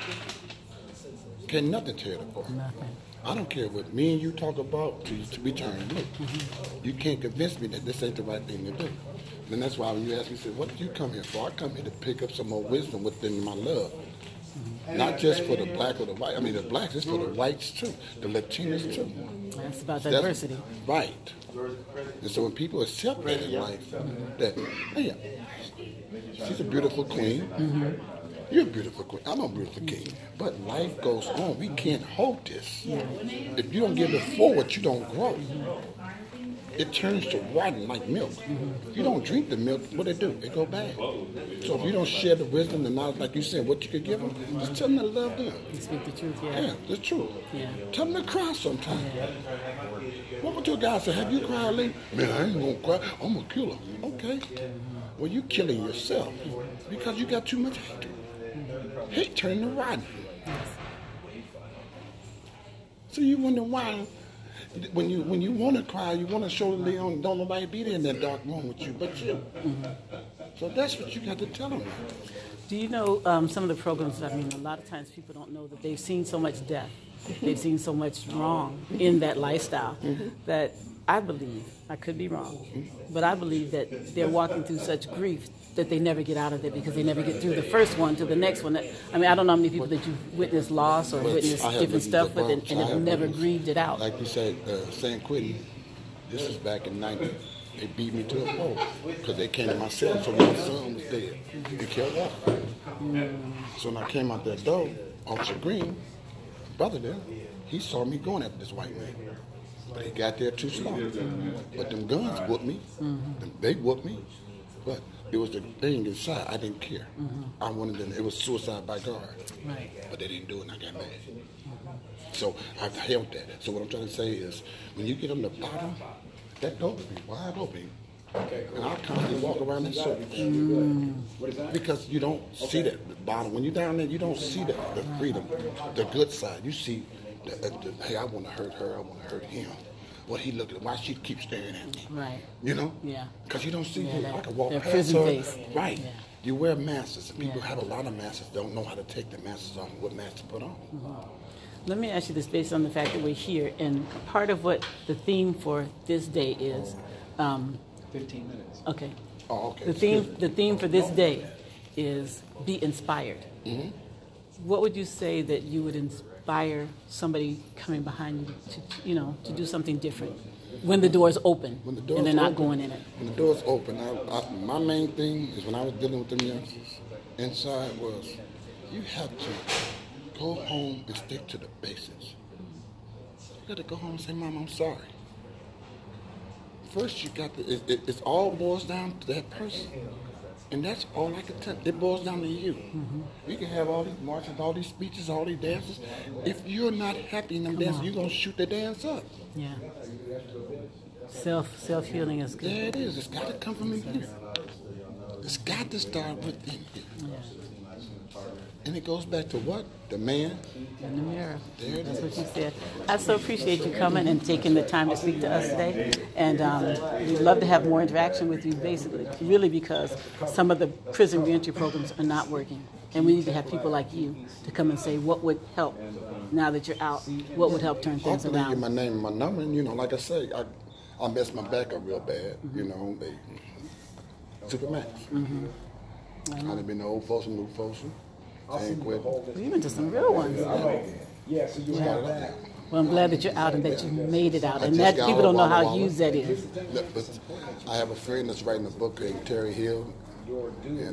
can nothing tear it apart. Nothing. I don't care what me and you talk about to be turned blue. You can't convince me that this ain't the right thing to do. And that's why when you ask me, say, what do you come here for? I come here to pick up some more wisdom within my love. Not just for the black or the white. I mean, the blacks, it's for the whites too, the Latinos too. That's about diversity. Right. And so when people accept that in life, that, hey, she's a beautiful queen. You're a beautiful queen. I'm a beautiful king. But life goes on. We can't hold this. If you don't give it forward, you don't grow. It turns to rotten like milk. If you don't drink the milk, what it do? It go bad. So if you don't share the wisdom, the knowledge, like you said, what you could give them, just tell them to love them. You speak the truth, yeah. Yeah, the truth. Yeah. Tell them to cry sometimes. Walk to a guy and say, have you cried lately? Man, I ain't gonna cry. I'm gonna kill her. Okay. Well, you killing yourself. Because you got too much hate. Hate turned to rotten. So you wonder why, when you want to cry, you want to show the Leon, don't nobody be there in that dark room with you, but you. So that's what you got to tell them. Do you know some of the programs? I mean, a lot of times people don't know that they've seen so much death, they've seen so much wrong in that lifestyle that I believe, I could be wrong, but I believe that they're walking through such grief that they never get out of it because they never get through the first one to the next one. I mean, I don't know how many people that you've witnessed loss or witnessed different stuff with and have never grieved it out. Like you said, San Quentin, this is back in 90. They beat me to a pole because they came to my cell and told me my son was dead. He killed off. So when I came out that door, Officer Green, brother there, he saw me going after this white man. But he got there too slow. But them guns whooped me. They whooped me. But it was the thing inside. I didn't care. I wanted them. It was suicide by guard. Right. But they didn't do it and I got mad. So I've held that. So what I'm trying to say is, when you get on the bottom, that door will be wide open. And I'll constantly walk around in circles. Because you don't see that bottom. When you're down there, you don't see the freedom, the good side. You see, hey, I want to hurt her, I want to hurt him. What he looked at, why she keeps staring at me. Right. You know? Yeah. Because you don't see him. I can walk past prison her. face. Right. Yeah. You wear masks, and people have a lot of masks, don't know how to take the masks off and what masks to put on. Let me ask you this based on the fact that we're here, and part of what the theme for this day is. 15 minutes. Okay. Oh, okay. The theme for this day is be inspired. What would you say that you would inspire somebody coming behind you to do something different when the door's open and they're not going in it? When the door's open, my main thing is when I was dealing with them youngsters inside was you have to go home and stick to the basics. You got to go home and say, Mom, I'm sorry. First, you got to, it all boils down to that person. And that's all I can tell. It boils down to you. You can have all these marches, all these speeches, all these dances. If you're not happy in them dances, you're going to shoot the dance up. Yeah. Self-healing is good. There it is. It's got to come from in here. It's got to start within here. Yeah. And it goes back to what? The man in the mirror. There That's what you said. I so appreciate you coming and taking the time to speak to us today. And we'd love to have more interaction with you, basically, really because some of the prison reentry programs are not working. And we need to have people like you to come and say what would help now that you're out, what would help turn things around. I'll give my name and my number, and, like I say, I messed my back up real bad, Supermax. I done been to Old Folsom, New Folsom. You've been to some real ones. Yeah. Well, I'm glad that you're out and that you made it out, and that people don't know how huge that is. I have a friend that's writing a book named Terry Hill, and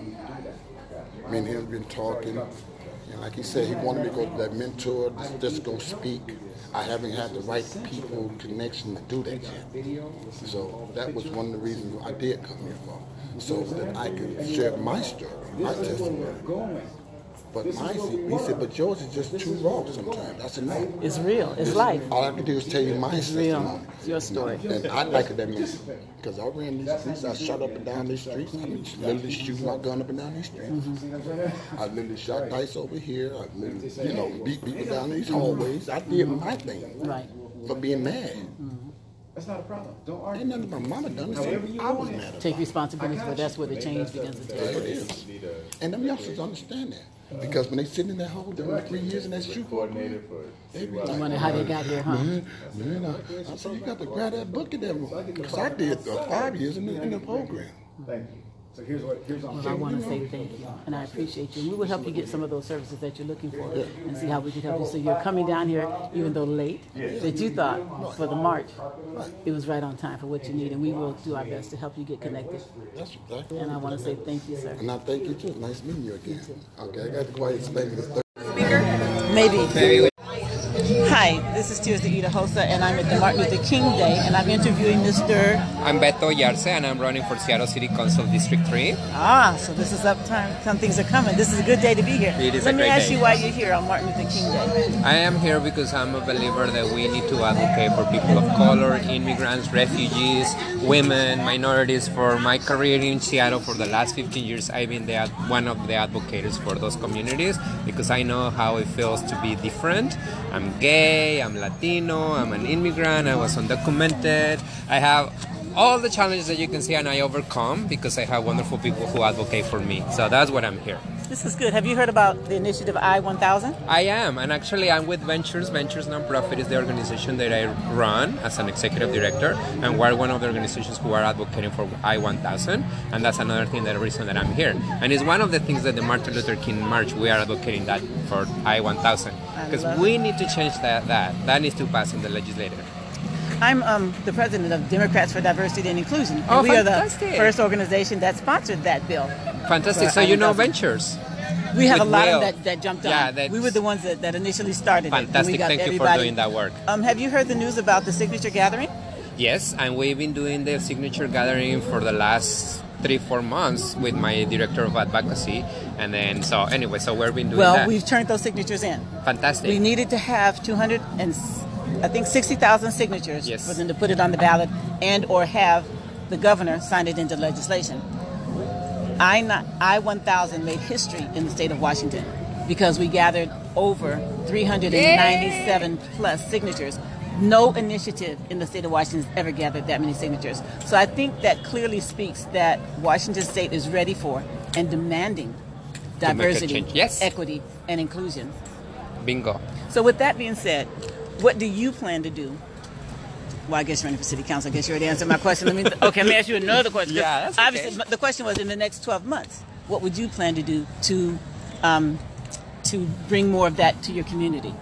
me and him been talking. And like he said, he wanted me to go to that mentor, just go speak. I haven't had the right people connection to do that yet. So that was one of the reasons I did come here for, so that I could share my story, my testimony. But he said, but yours is just too raw sometimes. I said, no. It's real. It's life. All I can do is tell you my testimony. It's your story. And I like it that much. Because I ran these streets, I shot up and down these streets. I mean, literally shooting my gun up and down these streets. I literally shot dice over here. I literally, beat people down these hallways. I did my thing. Right. For being mad. That's not a problem. Don't argue. Ain't nothing my mama done. I was mad. Take responsibility for that's where the change begins to take There it place. is. And them youngsters understand that. Because when they sit in that hole during 3 years in that shoe coordinator, they be like, wonder how they got here, huh? Man, I said, you got to grab that book in there. Because I did 5 years in the program. Thank you. So here's Well, I want to say thank you, and I appreciate you. And we will help you get some of those services that you're looking for and see how we can help you. So you're coming down here, even though late, that you thought for the march, it was right on time for what you need, and we will do our best to help you get connected. That's exactly. And I want to say thank you, sir. And I thank you too. Nice meeting you again. Okay, I got to go ahead and explain this. Maybe. Hi. Hi, this is Tirza Idahosa, and I'm at the Martin Luther King Day, and I'm interviewing Mr. I'm Beto Yarce, and I'm running for Seattle City Council District 3. So this is up time. Some things are coming. This is a good day to be here. It is Let a me great ask day. you why you're here on Martin Luther King Day. I am here because I'm a believer that we need to advocate for people of color, immigrants, refugees, women, minorities. For my career in Seattle for the last 15 years, I've been one of the advocates for those communities because I know how it feels to be different. I'm gay, I'm Latino, I'm an immigrant, I was undocumented. I have all the challenges that you can see and I overcome because I have wonderful people who advocate for me. So that's what I'm here. This is good. Have you heard about the initiative I-1000? I am, and actually I'm with Ventures. Ventures Nonprofit is the organization that I run as an executive director, and we're one of the organizations who are advocating for I-1000, and that's another thing, the reason that I'm here. And it's one of the things that the Martin Luther King March, we are advocating that for I-1000, because we need to change that needs to pass in the legislature. I'm the president of Democrats for Diversity and Inclusion. Oh, we are fantastic. the first organization that sponsored that bill. Fantastic. So you know Ventures? We have With a lot Will. of them that jumped on. Yeah, we were the ones that initially started it. Fantastic. And we got Thank you for everybody. doing that work. Have you heard the news about the signature gathering? Yes, and we've been doing the signature gathering for the last 3-4 months with my director of advocacy, and then so we've been doing that. Well, we've turned those signatures in. Fantastic. We needed to have 60,000 signatures for them to put it on the ballot and or have the governor sign it into legislation. I-1000 made history in the state of Washington because we gathered over 397 plus signatures. No initiative in the state of Washington has ever gathered that many signatures. So I think that clearly speaks that Washington state is ready for and demanding diversity, equity, and inclusion. Bingo. So with that being said, what do you plan to do? Well, I guess you're running for city council. I guess you already answered my question. Let me ask you another question. Yeah, that's okay. Obviously, the question was in the next 12 months, what would you plan to do to bring more of that to your community?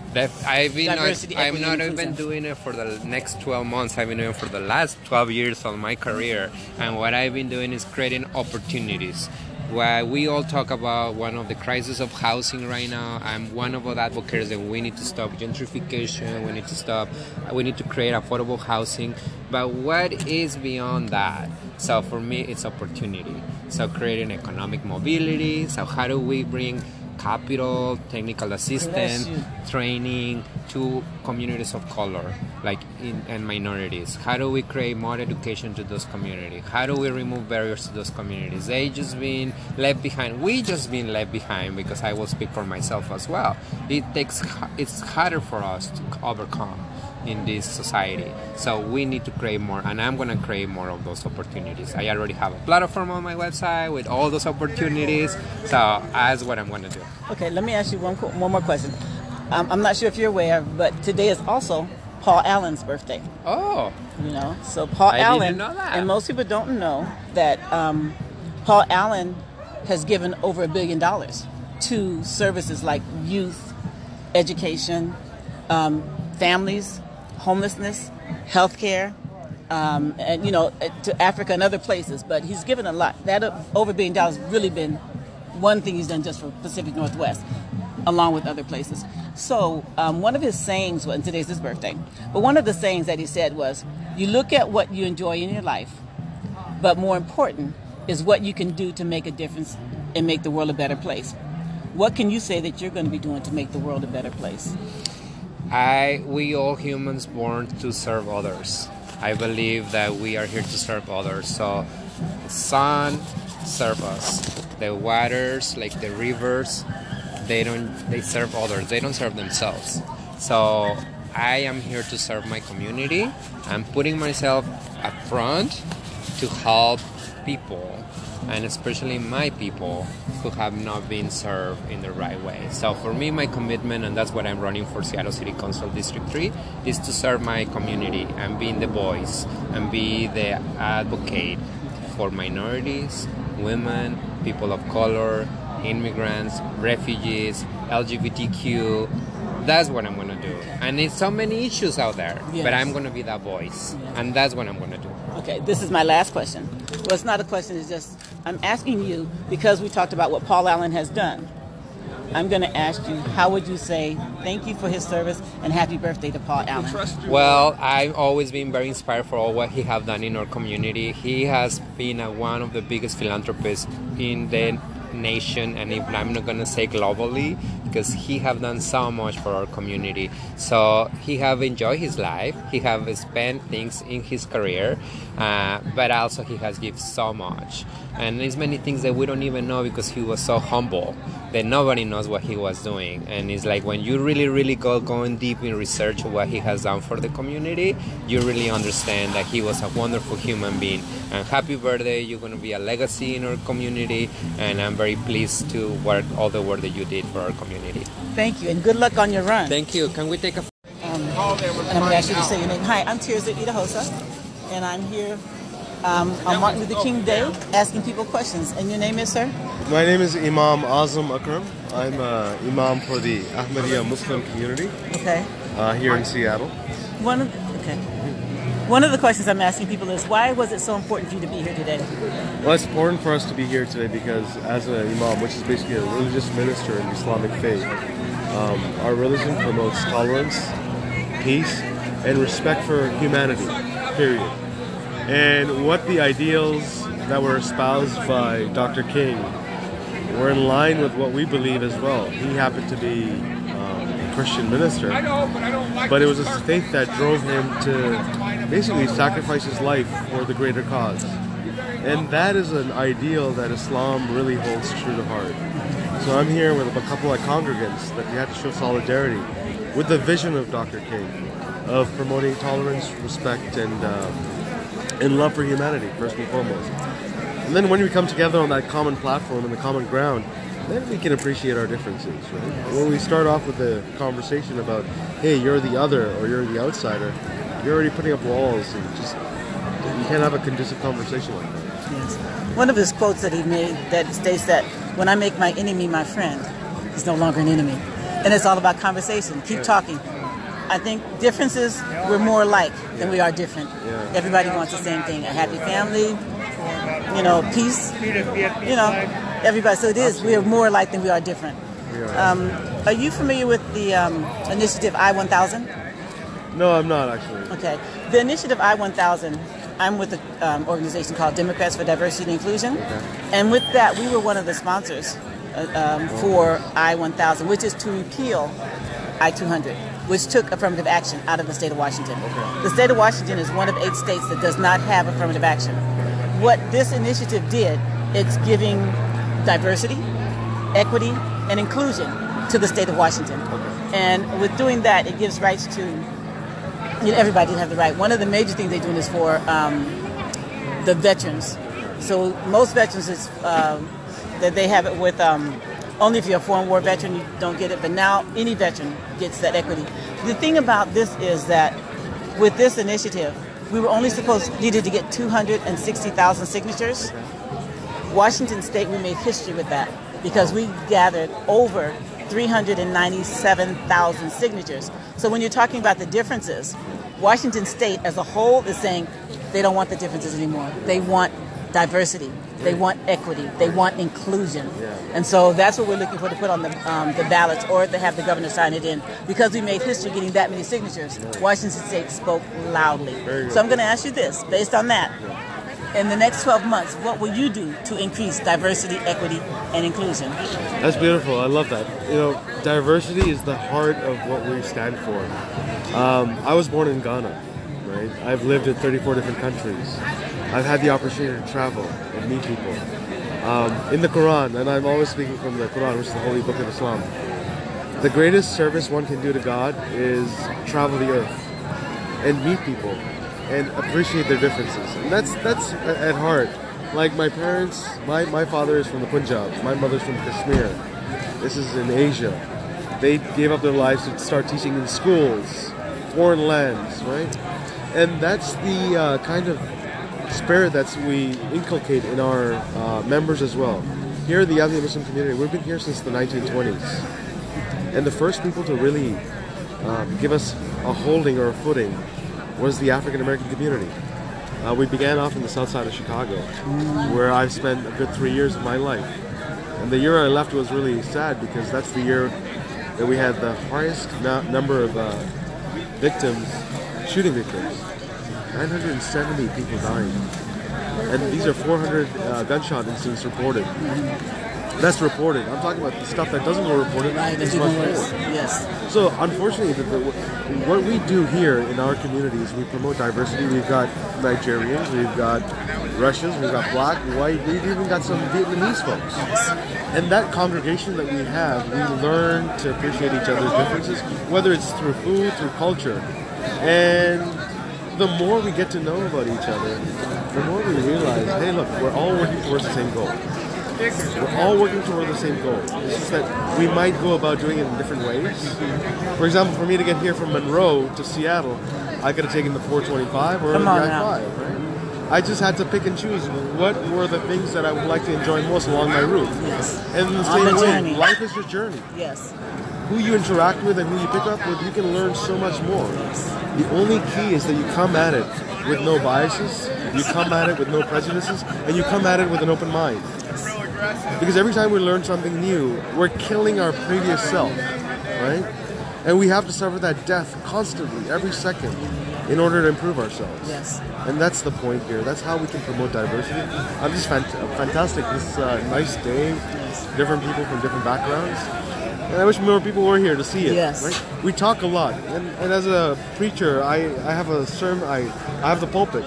I'm not even doing it for the next 12 months. I've been doing it for the last 12 years of my career. And what I've been doing is creating opportunities. Where we all talk about one of the crises of housing right now. I'm one of the advocates that we need to stop gentrification. We need to create affordable housing. But what is beyond that? So for me, it's opportunity. So creating economic mobility. So how do we bring capital, technical assistance, training to communities of color, and minorities? How do we create more education to those communities? How do we remove barriers to those communities? They just been left behind. We just been left behind because I will speak for myself as well. It's harder for us to overcome in this society. So we need to create more, and I'm going to create more of those opportunities. I already have a platform on my website with all those opportunities, so that's what I'm going to do. Okay, let me ask you one more question. I'm not sure if you're aware, but today is also Paul Allen's birthday. Oh. So Paul Allen, didn't know that. And most people don't know that Paul Allen has given over $1 billion to services like youth, education, families, homelessness, healthcare, and to Africa and other places. But he's given a lot. That over $1 billion has really been one thing he's done just for Pacific Northwest, along with other places. So one of his sayings, and today's his birthday, but one of the sayings that he said was, you look at what you enjoy in your life, but more important is what you can do to make a difference and make the world a better place. What can you say that you're going to be doing to make the world a better place? We all humans born to serve others. I believe that we are here to serve others. So the sun serve us. The waters, like the rivers, they serve others. They don't serve themselves. So I am here to serve my community. I'm putting myself up front to help people, and especially my people who have not been served in the right way. So for me, my commitment, and that's what I'm running for Seattle City Council District 3, is to serve my community and be the voice and be the advocate for minorities, women, people of color, immigrants, refugees, LGBTQ. That's what I'm going to do. And there's so many issues out there, but I'm going to be that voice, and that's what I'm going to do. Okay, this is my last question. Well, it's not a question, it's just, I'm asking you, because we talked about what Paul Allen has done, I'm going to ask you, how would you say thank you for his service and happy birthday to Paul Allen? Well, I've always been very inspired for all what he has done in our community. He has been one of the biggest philanthropists in the nation, and if I'm not going to say globally, because he have done so much for our community. So he have enjoyed his life, he have spent things in his career, but also he has given so much, and there's many things that we don't even know because he was so humble that nobody knows what he was doing. And it's like when you really going deep in research of what he has done for the community, you really understand that he was a wonderful human being. And happy birthday, you're going to be a legacy in our community, and I'm very pleased to work all the work that you did for our community. Thank you, and good luck on your run. Thank you. Can we take a and I'm going to ask you to say your name. Hi, I'm Tirza Idahosa, and I'm here on Martin Luther King Day asking people questions. And your name is, sir? My name is Imam Azam Akram. I'm Imam for the Ahmadiyya Muslim community here in Seattle. One of the questions I'm asking people is, why was it so important for you to be here today? Well, it's important for us to be here today because as an Imam, which is basically a religious minister in the Islamic faith, our religion promotes tolerance, peace, and respect for humanity, period. And what the ideals that were espoused by Dr. King were in line with what we believe as well. He happened to be a Christian minister, but it was his faith that drove him to basically sacrifice his life for the greater cause. And that is an ideal that Islam really holds true to heart. So I'm here with a couple of congregants that we had to show solidarity with the vision of Dr. King of promoting tolerance, respect, and love for humanity, first and foremost. And then when we come together on that common platform and the common ground, then we can appreciate our differences, right? When we start off with a conversation about, hey, you're the other or you're the outsider, you're already putting up walls, and you can't have a conducive conversation like that. Yes. One of his quotes that he made that states that when I make my enemy my friend, he's no longer an enemy. And it's all about conversation. Keep talking. I think differences, we're more alike than we are different. Yeah. Everybody wants the same thing, a happy family, peace, everybody. So it is, we are more alike than we are different. Are you familiar with the initiative I-1000? No, I'm not actually. Okay. The initiative I-1000, I'm with an organization called Democrats for Diversity and Inclusion. Okay. And with that, we were one of the sponsors for I-1000, which is to repeal I-200, which took affirmative action out of the state of Washington. Okay. The state of Washington is one of 8 states that does not have affirmative action. What this initiative did, it's giving diversity, equity, and inclusion to the state of Washington. Okay. And with doing that, it gives rights to everybody to have the right. One of the major things they're doing is for the veterans. So most veterans is that they have it with only if you're a foreign war veteran you don't get it, but now any veteran gets that equity. The thing about this is that with this initiative, we were only needed to get 260,000 signatures. Washington State, we made history with that because we gathered over 397,000 signatures. So when you're talking about the differences, Washington State as a whole is saying they don't want the differences anymore. They want diversity. They want equity. They want inclusion. Yeah. And so that's what we're looking for to put on the ballots or to have the governor sign it in. Because we made history getting that many signatures, Washington State spoke loudly. So I'm going to ask you this, based on that. In the next 12 months, what will you do to increase diversity, equity, and inclusion? That's beautiful. I love that. Diversity is the heart of what we stand for. I was born in Ghana, right? I've lived in 34 different countries. I've had the opportunity to travel and meet people. In the Quran, and I'm always speaking from the Quran, which is the holy book of Islam, the greatest service one can do to God is travel the earth and meet people and appreciate their differences. And that's at heart. Like my parents, my father is from the Punjab, my mother's from Kashmir. This is in Asia. They gave up their lives to start teaching in schools, foreign lands, right? And that's the kind of spirit that we inculcate in our members as well. Here, the Ahmadiyya Muslim community, we've been here since the 1920s. And the first people to really give us a holding or a footing was the African American community. We began off in the south side of Chicago, where I've spent a good 3 years of my life. And the year I left was really sad because that's the year that we had the highest number of victims, shooting victims. 970 people dying. And these are 400 gunshot incidents reported. That's reported. I'm talking about the stuff that doesn't go reported. Right, that's even worse. Yes. So unfortunately, what we do here in our communities, we promote diversity. We've got Nigerians, we've got Russians, we've got black, white, we've even got some Vietnamese folks. And that congregation that we have, we learn to appreciate each other's differences, whether it's through food, through culture. And the more we get to know about each other, the more we realize, hey look, we're all working towards the same goal. We're all working toward the same goal. It's just that we might go about doing it in different ways. For example, for me to get here from Monroe to Seattle, I could have taken the 425 or the I-5, right? I just had to pick and choose what were the things that I would like to enjoy most along my route. Yes. And in the same way, life is your journey. Yes. Who you interact with and who you pick up with, you can learn so much more. The only key is that you come at it with no biases, you come at it with no prejudices, and you come at it with an open mind. Because every time we learn something new, we're killing our previous self, right? And we have to suffer that death constantly, every second, in order to improve ourselves. Yes. And that's the point here. That's how we can promote diversity. I'm just fantastic. This nice day, different people from different backgrounds. And I wish more people were here to see it. Yes. Right? We talk a lot. And as a preacher, I have a sermon, I have the pulpit.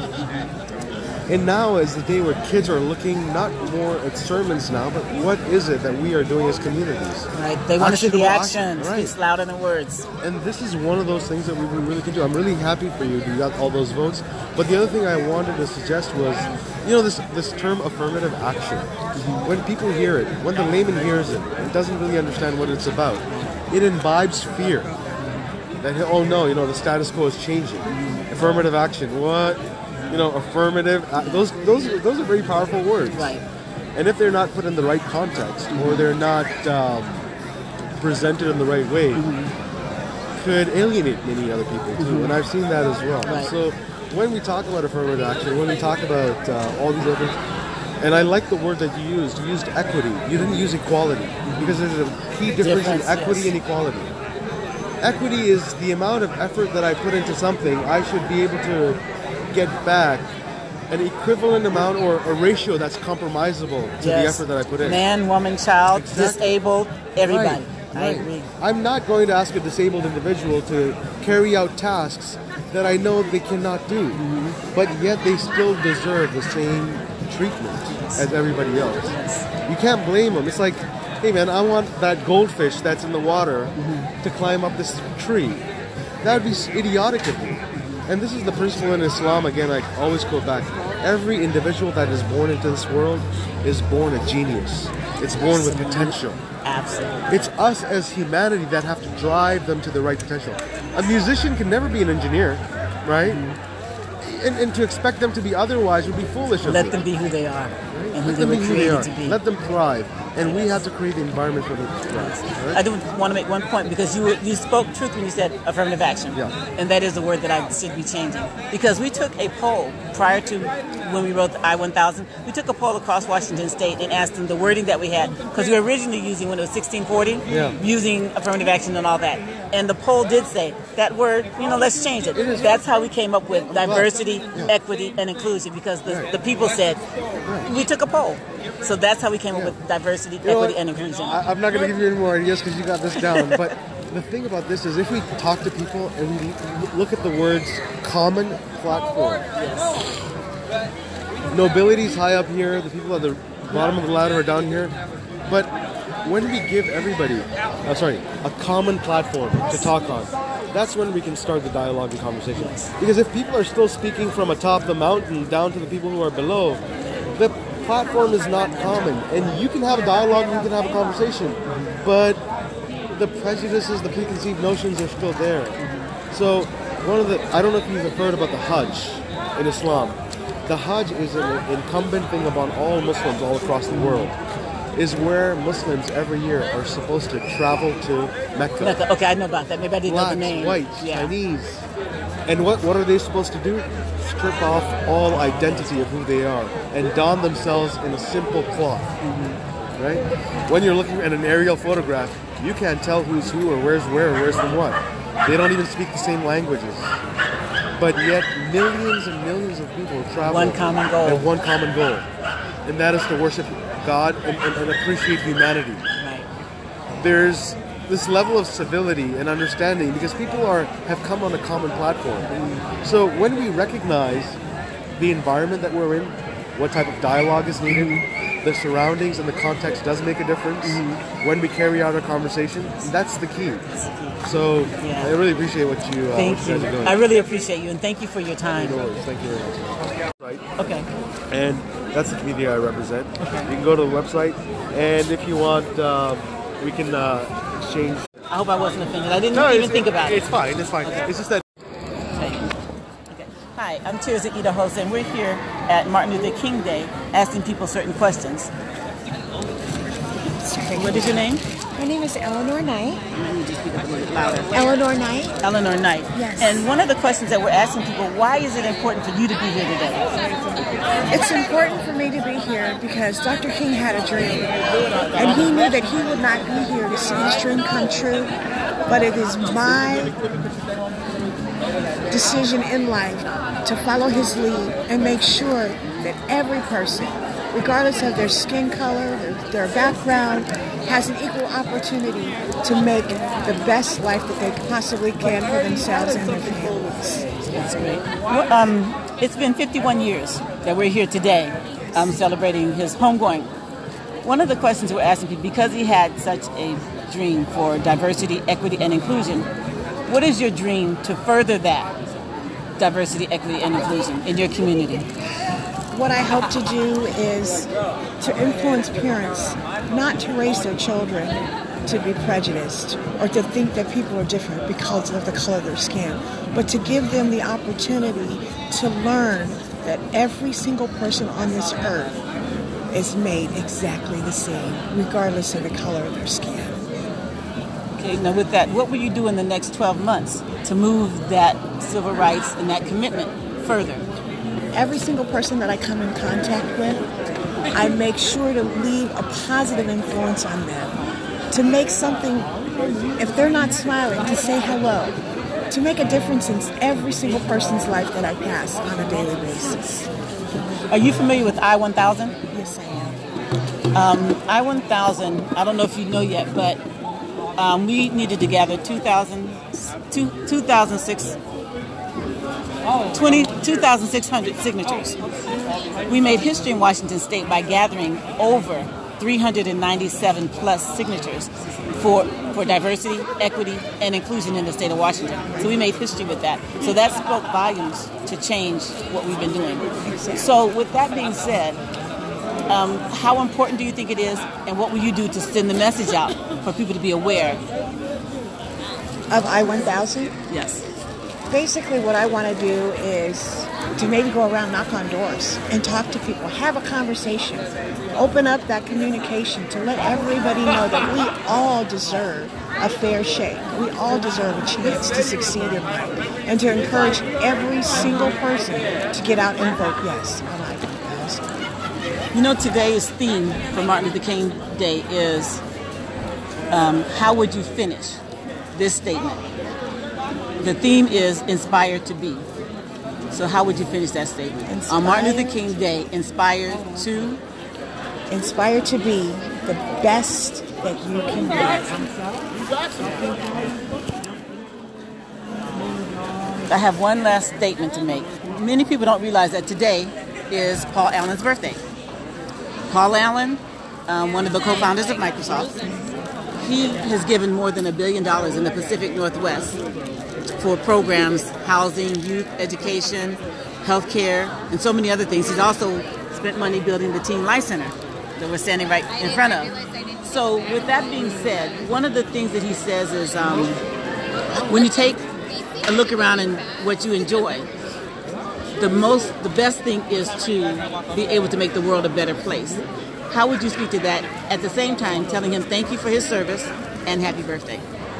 And now is the day where kids are looking not more at sermons now, but what is it that we are doing as communities? Right. They want to see the Actionable action. Speaks louder than words. And this is one of those things that we really can do. I'm really happy for you. You got all those votes. But the other thing I wanted to suggest was, this term affirmative action. When people hear it, when the layman hears it, and doesn't really understand what it's about, it imbibes fear. That, oh no, the status quo is changing. Affirmative action, what? Affirmative. Those are very powerful words. Right. And if they're not put in the right context, or they're not presented in the right way, could alienate many other people too. And I've seen that as well. Right. So when we talk about affirmative action, when we talk about all these other, and I like the word that you used equity. You didn't use equality, because there's a key difference in equity and equality. Equity is the amount of effort that I put into something, I should be able to get back an equivalent amount or a ratio that's compromisable to the effort that I put in. Man, woman, child, disabled, everybody. Right. I agree. I'm not going to ask a disabled individual to carry out tasks that I know they cannot do, but yet they still deserve the same treatment as everybody else. You can't blame them. It's like, hey man, I want that goldfish that's in the water to climb up this tree. That would be idiotic of me. And this is the principle in Islam, again, I always go back. Every individual that is born into this world is born a genius. It's born with potential. Absolutely. It's us as humanity that have to drive them to the right potential. A musician can never be an engineer, right? And to expect them to be otherwise would be foolish of Let them be who they are. And who they were created to be. Let them thrive. And we have to create the environment for them to thrive. Right? I do want to make one point, because you spoke truth when you said affirmative action. Yeah. And that is the word that I should be changing. Because we took a poll prior to when we wrote the I-1000. We took a poll across Washington State and asked them the wording that we had. Because we were originally using, when it was 1640, using affirmative action and all that. And the poll did say, that word, let's change it. That's how we came up with diversity, equity, and inclusion. Because the people said, we took a poll. So that's how we came up with diversity, equity, and inclusion. I'm not going to give you any more ideas because you got this down. But the thing about this is, if we talk to people and we look at the words common platform. Nobility's high up here. The people at the bottom of the ladder are down here. But when we give everybody, a common platform to talk on, that's when we can start the dialogue and conversation. Because if people are still speaking from atop the mountain down to the people who are below, the platform is not common. And you can have a dialogue, you can have a conversation, but the prejudices, the preconceived notions are still there. So I don't know if you've heard about the Hajj in Islam. The Hajj is an incumbent thing upon all Muslims all across the world. Is where Muslims every year are supposed to travel to Mecca. Okay, I know about that. Maybe I didn't know the name. Whites, Chinese. And what are they supposed to do? Strip off all identity of who they are and don themselves in a simple cloth. right? When you're looking at an aerial photograph, you can't tell who's who or where's from what. They don't even speak the same languages. But yet millions and millions of people travel one common goal. and one common goal. And that is to worship God and appreciate humanity. Right. There's this level of civility and understanding because people have come on a common platform. So when we recognize the environment that we're in, what type of dialogue is needed, the surroundings and the context does make a difference. When we carry out our conversation, that's the key. So Yeah. I really appreciate what you Thank you. guys are doing. I really appreciate you, and thank you for your time. No worries. Thank you very much. Right. Okay. And that's the community I represent. You can go to the website, and if you want, we can exchange. I hope I wasn't offended. I didn't even think about it. It's fine. It's fine. Okay. It's just that. Okay. Hi, I'm Tirza Ida Jose, and we're here at Martin Luther King Day asking people certain questions. Sorry. What is your name? My name is Eleanor Knight. I need you to speak up a little bit louder. Eleanor Knight. Eleanor Knight. Yes. And one of the questions that we're asking people, why is it important for you to be here today? It's important for me to be here because Dr. King had a dream. And he knew that he would not be here to see his dream come true. But it is my decision in life to follow his lead and make sure that every person, regardless of their skin color, their background, has an equal opportunity to make the best life that they possibly can for themselves and their families. That's great. Well, it's been 51 years that we're here today celebrating his homegoing. One of the questions we're asking people, because he had such a dream for diversity, equity, and inclusion, what is your dream to further that diversity, equity, and inclusion in your community? What I hope to do is to influence parents not to raise their children to be prejudiced or to think that people are different because of the color of their skin, but to give them the opportunity to learn that every single person on this earth is made exactly the same, regardless of the color of their skin. Okay, now with that, what will you do in the next 12 months to move that civil rights and that commitment further? Every single person that I come in contact with, I make sure to leave a positive influence on them. To make something, if they're not smiling, to say hello. To make a difference in every single person's life that I pass on a daily basis. Are you familiar with I-1000? Yes, I am. I-1000, I don't know if you know yet, but we needed to gather 2,600 signatures. We made history in Washington State by gathering over 397 plus signatures for diversity, equity, and inclusion in the state of Washington. So we made history with that. So that spoke volumes to change what we've been doing. So with that being said, how important do you think it is, and what will you do to send the message out for people to be aware? Of I-1000? Yes. Basically what I want to do is to maybe go around, knock on doors, and talk to people, have a conversation, open up that communication to let everybody know that we all deserve a fair shake. We all deserve a chance to succeed in life, and to encourage every single person to get out and vote yes on I-1000. You know, today's theme for Martin Luther King Day is how would you finish this statement? The theme is inspired to be. So how would you finish that statement? On Martin Luther King Day, inspired to? Inspired to be the best that you can be. I have one last statement to make. Many people don't realize that today is Paul Allen's birthday. Paul Allen, one of the co-founders of Microsoft, he has given more than $1 billion in the Pacific Northwest for programs, housing, youth education, healthcare, and so many other things. He's also spent money building the Teen Life Center that we're standing right in front of. So with that being said, one of the things that he says is when you take a look around and what you enjoy, the best thing is to be able to make the world a better place. How would you speak to that at the same time telling him thank you for his service and happy birthday?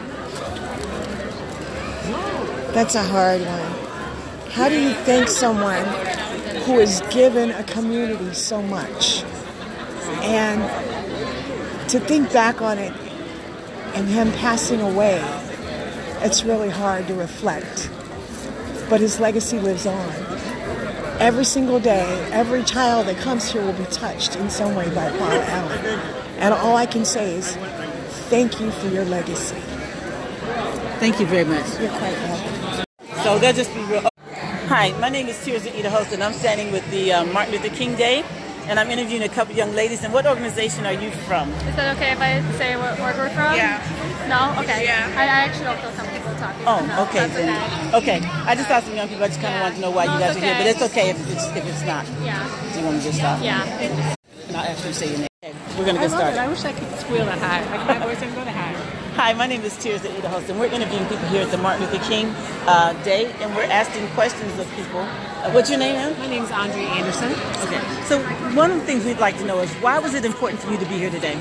That's a hard one. How do you thank someone who has given a community so much? And to think back on it and him passing away, it's really hard to reflect. But his legacy lives on. Every single day, every child that comes here will be touched in some way by Paul Allen. And all I can say is, thank you for your legacy. Thank you very much. You're quite welcome. So they'll just be real. Hi, my name is Tirza Ida Host, and I'm standing with the Martin Luther King Day, and I'm interviewing a couple young ladies. And what organization are you from? Is that okay if I say what org we're from? Yeah. No? Okay. Yeah. I actually don't feel comfortable talking. Oh, okay. Then, okay. I just thought some young people, I just kind of want to know why you guys are here, but it's okay if it's not. Yeah. Do you want me to just stop? Yeah. And I'll actually say your name. Okay, we're going to get started. I wish I could squeal that high. Like my voice didn't go that high. Hi, my name is Tirza Ida Host, and we're interviewing people here at the Martin Luther King Day, and we're asking questions of people. What's your name, ma'am? My name is Andrea Anderson. Okay. So one of the things we'd like to know is, why was it important for you to be here today?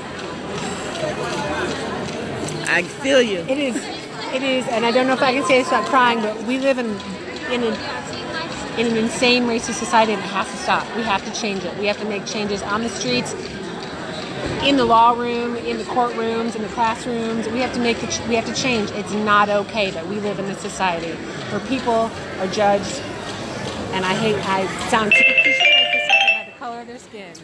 I feel you. It is, and I don't know if I can say this without crying, but we live in an insane racist society, and it has to stop. We have to change it. We have to make changes on the streets, in the law room, in the courtrooms, in the classrooms. We have to change. It's not okay that we live in this society where people are judged, and I sound super cliche like this, by the color of their skin.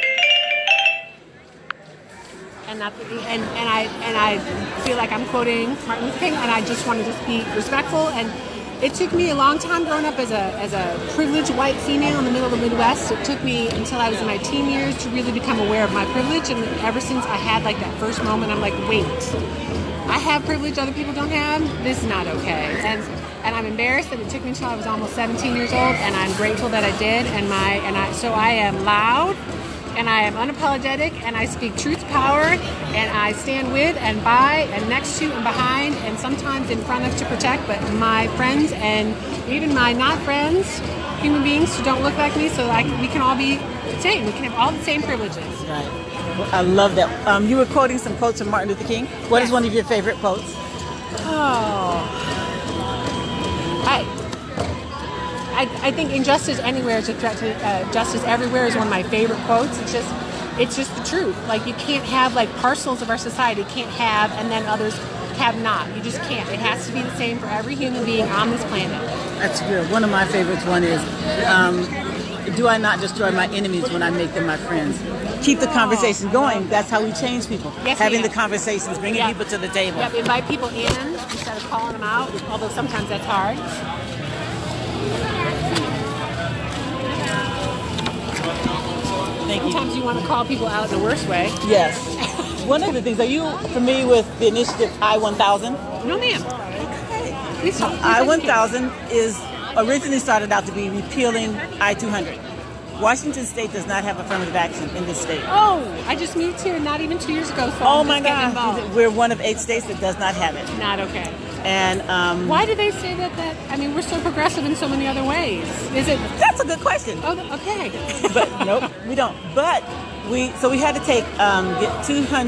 And I feel like I'm quoting Martin Luther King, and I just want to just be respectful. And it took me a long time growing up as a privileged white female in the middle of the Midwest. It took me until I was in my teen years to really become aware of my privilege. And ever since I had like that first moment, I'm like, wait, I have privilege other people don't have. This is not okay. And I'm embarrassed that it took me until I was almost 17 years old, and I'm grateful that I did. So I am loud, and I am unapologetic, and I speak truth to power, and I stand with and by and next to and behind and sometimes in front of to protect, but my friends and even my not friends, human beings who don't look like me, so that we can all be the same. We can have all the same privileges. Right. Well, I love that. You were quoting some quotes from Martin Luther King. What is one of your favorite quotes? I think injustice anywhere is a threat to justice everywhere is one of my favorite quotes. It's just the truth. Like, you can't have like parcels of our society can't have and then others have not. You just can't. It has to be the same for every human being on this planet. That's good. One of my favorites one is, do I not destroy my enemies when I make them my friends? Keep the conversation going. That's how we change people. Yes, having the conversations, bringing people to the table. Yep, invite people in instead of calling them out, although sometimes that's hard. Thank you. Sometimes you want to call people out in the worst way. Yes. One of the things, are you familiar with the initiative I-1000? No, ma'am. Okay. I-1000 is originally started out to be repealing I-200. Washington State does not have affirmative action in this state. Oh, I just moved here not even 2 years ago, so oh my God. We're one of 8 states that does not have it. Not okay. And why do they say that? I mean, we're so progressive in so many other ways. Is it? That's a good question. Oh, okay. But nope, we don't. But we had to take get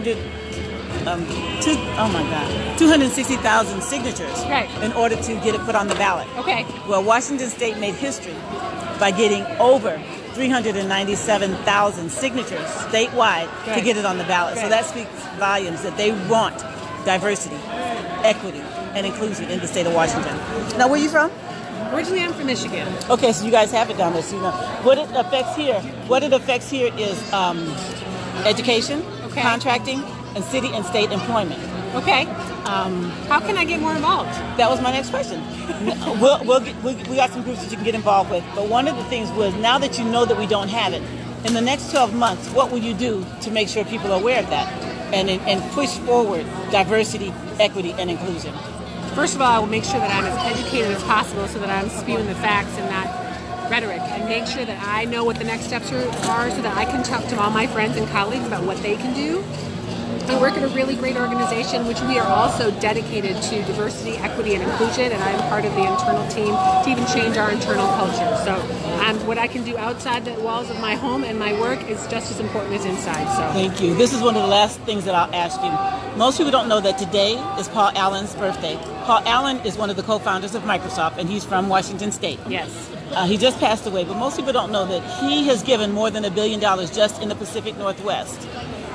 260,000 signatures in order to get it put on the ballot. Okay. Well, Washington State made history by getting over 397,000 signatures statewide to get it on the ballot. So that speaks volumes that they want diversity, equity, and inclusion in the state of Washington. Now, where are you from? Originally, I'm from Michigan. Okay, so you guys have it down there, so you know. What it affects here is education, contracting, and city and state employment. Okay. How can I get more involved? That was my next question. We got some groups that you can get involved with, but one of the things was, now that you know that we don't have it, in the next 12 months, what will you do to make sure people are aware of that and push forward diversity, equity, and inclusion? First of all, I will make sure that I'm as educated as possible so that I'm spewing the facts and not rhetoric, and make sure that I know what the next steps are so that I can talk to all my friends and colleagues about what they can do. I work at a really great organization, which we are also dedicated to diversity, equity, and inclusion, and I'm part of the internal team to even change our internal culture. So what I can do outside the walls of my home and my work is just as important as inside. So thank you. This is one of the last things that I'll ask you. Most people don't know that today is Paul Allen's birthday. Paul Allen is one of the co-founders of Microsoft, and he's from Washington State. Yes. He just passed away, but most people don't know that he has given more than $1 billion just in the Pacific Northwest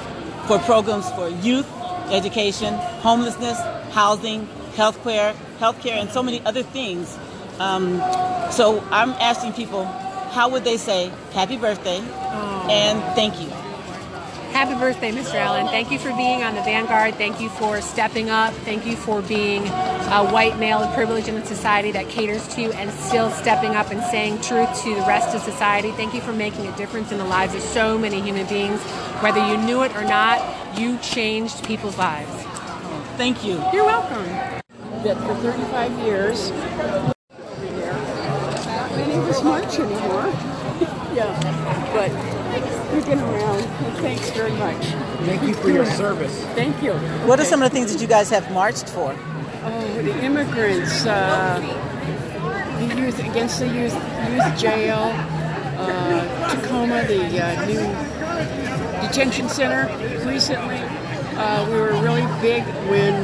for programs for youth, education, homelessness, housing, healthcare, and so many other things. So I'm asking people, how would they say happy birthday and thank you? Happy birthday, Mr. Allen. Thank you for being on the vanguard. Thank you for stepping up. Thank you for being a white male and privileged in a society that caters to you and still stepping up and saying truth to the rest of society. Thank you for making a difference in the lives of so many human beings. Whether you knew it or not, you changed people's lives. Thank you. You're welcome. That for 35 years, many of us march anymore. Yeah, but you've been around, and thanks very much. Thank you for your service. Thank you. What are some of the things that you guys have marched for? Oh, the immigrants, the youth, against the youth jail, Tacoma, the new detention center recently. We were really big when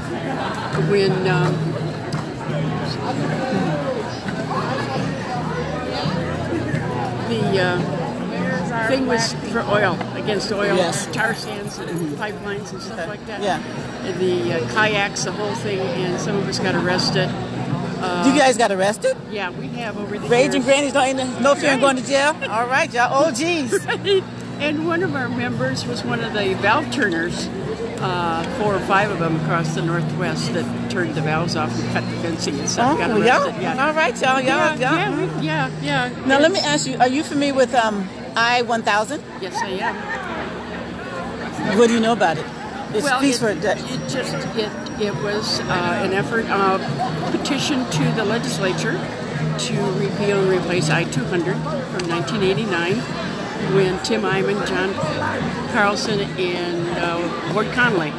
the thing was for oil, against oil, tar sands and pipelines and stuff like that. Yeah. And the kayaks, the whole thing, and some of us got arrested. You guys got arrested? Yeah, we have over the Raging years. Grannies don't ain't no fear in going to jail? All right, y'all. Oh, geez. Right. And one of our members was one of the valve turners, 4 or 5 of them across the Northwest that turned the valves off and cut the fencing and stuff. Got arrested. Yeah. All right, y'all. Yeah. Now, let me ask you, are you familiar with I-1000? Yes, I am. What do you know about it? It was an effort, petition to the legislature to repeal and replace I-200 from 1989 when Tim Eyman, John Carlson, and Ward Conley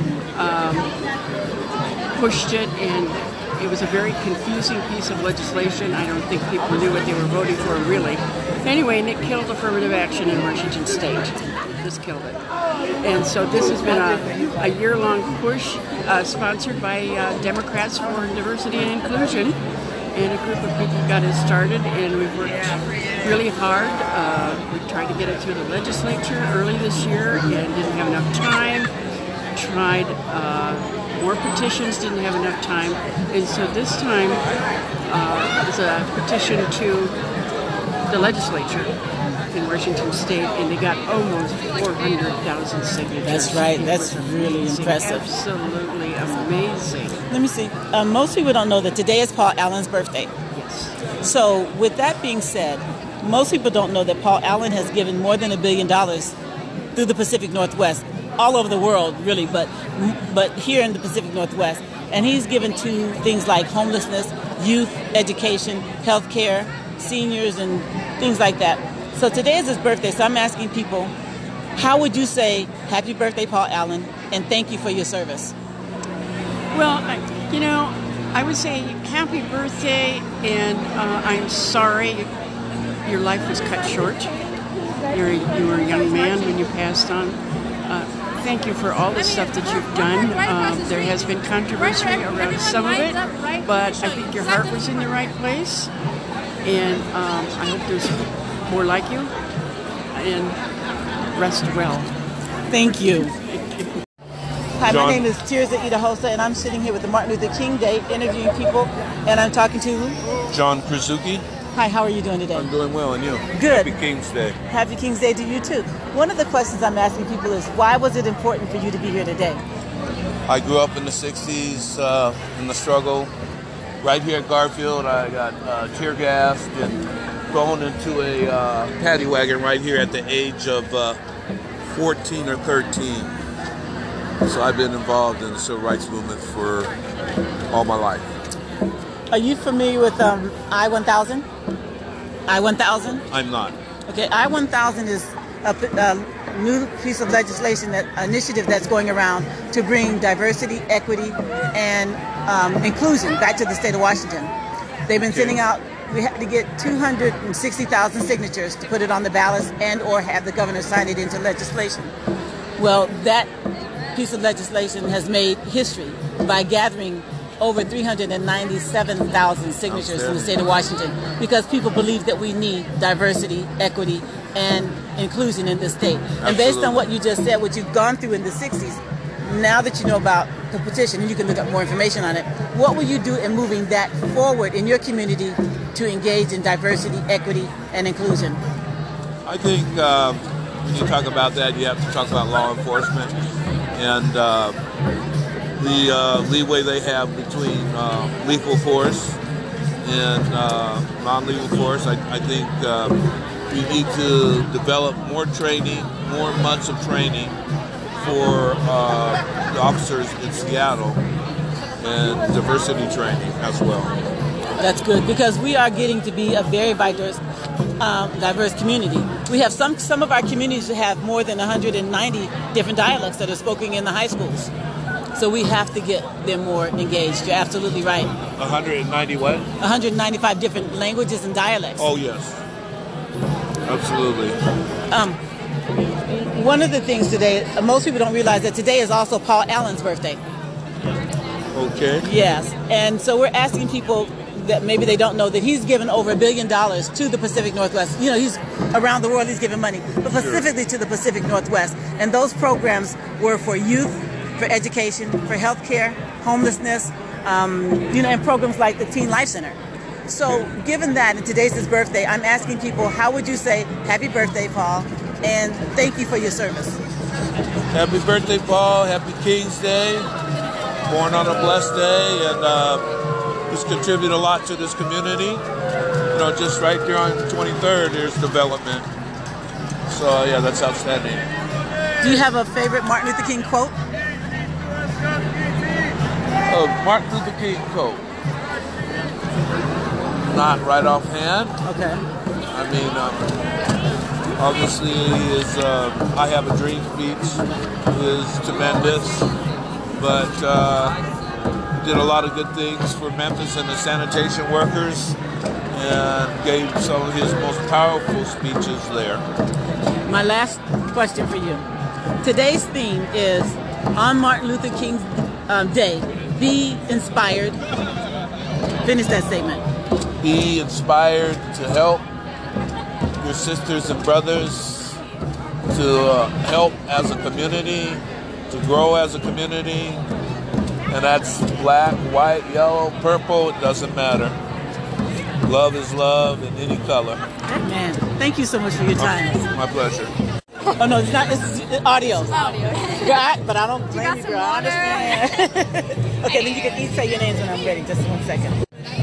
pushed it, and it was a very confusing piece of legislation. I don't think people knew what they were voting for, really. Anyway, and it killed affirmative action in Washington State. This killed it. And so this has been a year-long push sponsored by Democrats for Diversity and Inclusion. And a group of people got it started, and we've worked really hard. We tried to get it through the legislature early this year and didn't have enough time. Tried more petitions, didn't have enough time. And so this time it's a petition to the legislature in Washington State, and they got almost 400,000 signatures. That's right. That's really impressive. Absolutely amazing. Let me see. Most people don't know that today is Paul Allen's birthday. Yes. So with that being said, most people don't know that Paul Allen has given more than $1 billion through the Pacific Northwest, all over the world, really, but here in the Pacific Northwest. And he's given to things like homelessness, youth, education, healthcare, seniors, and things like that. So today is his birthday, so I'm asking people, how would you say happy birthday, Paul Allen, and thank you for your service? Well, I would say happy birthday, and I'm sorry your life was cut short. You were a young man when you passed on. Thank you for all the stuff that you've done. There has been controversy around some of it, but I think your heart was in the right place, and I hope there's more like you, and rest well. Thank you. Hi, John. my name is Tirza Idahosa, and I'm sitting here with the Martin Luther King Day interviewing people, and I'm talking to John Krasuki. Hi, how are you doing today? I'm doing well, and you? Good. Happy King's Day. Happy King's Day to you too. One of the questions I'm asking people is, why was it important for you to be here today? I grew up in the 60s in the struggle. Right here at Garfield, I got tear gassed and thrown into a paddy wagon right here at the age of 14 or 13. So I've been involved in the civil rights movement for all my life. Are you familiar with I-1000? I-1000? I'm not. Okay, I-1000 is a new piece of legislation, initiative that's going around to bring diversity, equity, and inclusion back to the state of Washington. They've been sending out, we had to get 260,000 signatures to put it on the ballots and or have the governor sign it into legislation. Well, that piece of legislation has made history by gathering over 397,000 signatures in the state of Washington because people believe that we need diversity, equity, and inclusion in this state. And based on what you just said, what you've gone through in the 60s, now that you know about the petition and you can look up more information on it, what will you do in moving that forward in your community to engage in diversity, equity, and inclusion? I think when you talk about that, you have to talk about law enforcement and the leeway they have between lethal force and non-lethal force. I think we need to develop more training, more months of training for the officers in Seattle and diversity training as well. That's good, because we are getting to be a very diverse community. We have some of our communities have more than 190 different dialects that are spoken in the high schools. So we have to get them more engaged. You're absolutely right. 190 what? 195 different languages and dialects. Oh, yes. Absolutely. One of the things today, most people don't realize that today is also Paul Allen's birthday. Okay. Yes. And so we're asking people that maybe they don't know that he's given over $1 billion to the Pacific Northwest. You know, he's around the world, he's giving money, but specifically to the Pacific Northwest. And those programs were for youth, for education, for healthcare, homelessness, and programs like the Teen Life Center. So given that, and today's his birthday, I'm asking people, how would you say happy birthday, Paul, and thank you for your service? Happy birthday, Paul. Happy King's Day. Born on a blessed day, and he's contributed a lot to this community. You know, just right there on 23rd, there's development. So, yeah, that's outstanding. Do you have a favorite Martin Luther King quote? Martin Luther King quote. Not right offhand. Okay. I mean, obviously, his "I Have a Dream" speech is tremendous, but did a lot of good things for Memphis and the sanitation workers, and gave some of his most powerful speeches there. My last question for you. Today's theme is on Martin Luther King's Day. Be inspired. Finish that statement. Be inspired to help your sisters and brothers, to help as a community, to grow as a community, and that's black, white, yellow, purple, it doesn't matter. Love is love in any color. Man, thank you so much for your time. My pleasure. Oh no, it's not. It's audio. It's audio. Girl, but I don't blame you, girl. I understand. Okay, then you can each say your names when I'm ready. Just 1 second.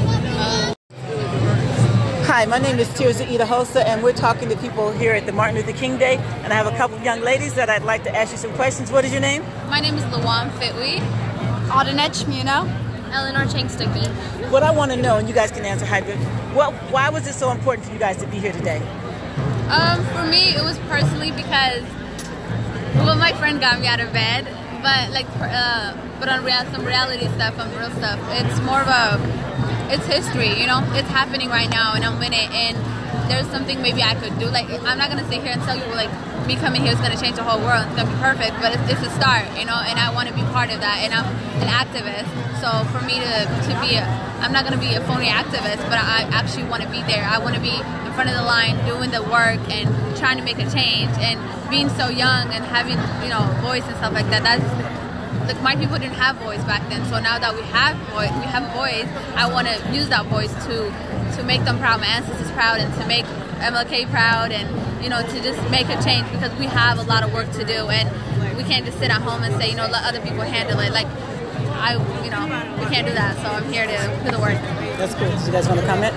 Hi, my name is Tirza Idahosa, and we're talking to people here at the Martin Luther King Day, and I have a couple of young ladies that I'd like to ask you some questions. What is your name? My name is Lawan Fitwi. Audinet Muno. Eleanor Changstucky. What I want to know, and you guys can answer hybrid, why was it so important for you guys to be here today? For me, it was personally because, well, my friend got me out of bed, but on some reality stuff, on real stuff, it's more of it's history, you know, it's happening right now, and I'm in it, and there's something maybe I could do. Like, I'm not gonna sit here and tell you like me coming here is gonna change the whole world, it's gonna be perfect, but it's a start, you know, and I want to be part of that, and I'm an activist, so for me to be I'm not gonna be a phony activist, but I actually want to be there. I want to be in front of the line doing the work and trying to make a change, and being so young and having, you know, voice and stuff like that. That's like, my people didn't have voice back then, so now that we have voice, I want to use that voice to make them proud, my ancestors proud, and to make MLK proud, and, you know, to just make a change, because we have a lot of work to do, and we can't just sit at home and say, you know, let other people handle it. Like, we can't do that, so I'm here to do the work. That's cool. So you guys want to comment?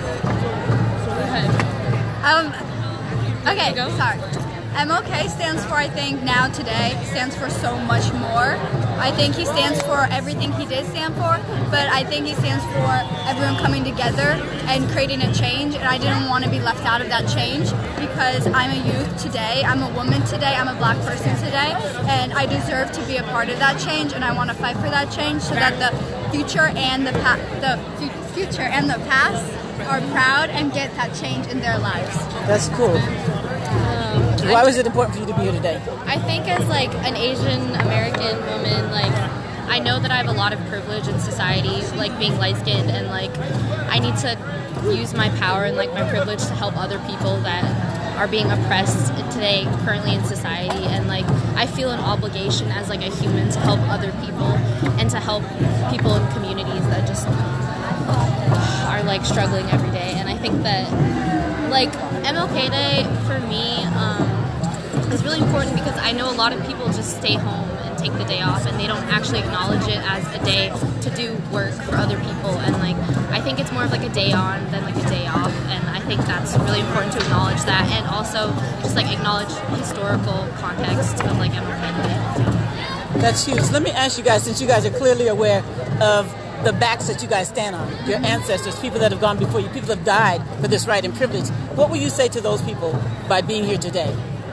Okay, sorry. MLK stands for, I think, now today, stands for so much more. I think he stands for everything he did stand for, but I think he stands for everyone coming together and creating a change, and I didn't want to be left out of that change, because I'm a youth today, I'm a woman today, I'm a black person today, and I deserve to be a part of that change, and I want to fight for that change so that the future and the past are proud and get that change in their lives. That's cool. Why was it important for you to be here today? I think as like an Asian American woman, like I know that I have a lot of privilege in society, like being light-skinned, and like I need to use my power and like my privilege to help other people that are being oppressed today, currently in society, and like I feel an obligation as like a human to help other people and to help people in communities that just are like struggling every day. And I think that like MLK Day for me is really important because I know a lot of people just stay home and take the day off, and they don't actually acknowledge it as a day to do work for other people. And like I think it's more of like a day on than like a day off, and I think that's really important to acknowledge that, and also just like acknowledge historical context of like MLK Day. That's huge. Let me ask you guys, since you guys are clearly aware of the backs that you guys stand on, your ancestors, people that have gone before you, people that have died for this right and privilege, what will you say to those people by being here today?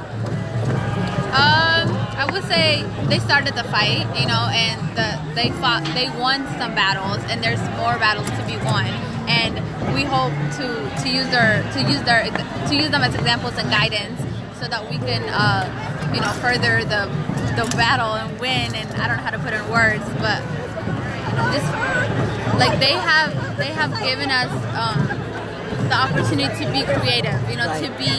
I would say they started the fight, you know, and they won some battles, and there's more battles to be won. And we hope to use them as examples and guidance, so that we can, you know, further the battle and win. And I don't know how to put it in words, but just like they have given us the opportunity to be creative, you know, to be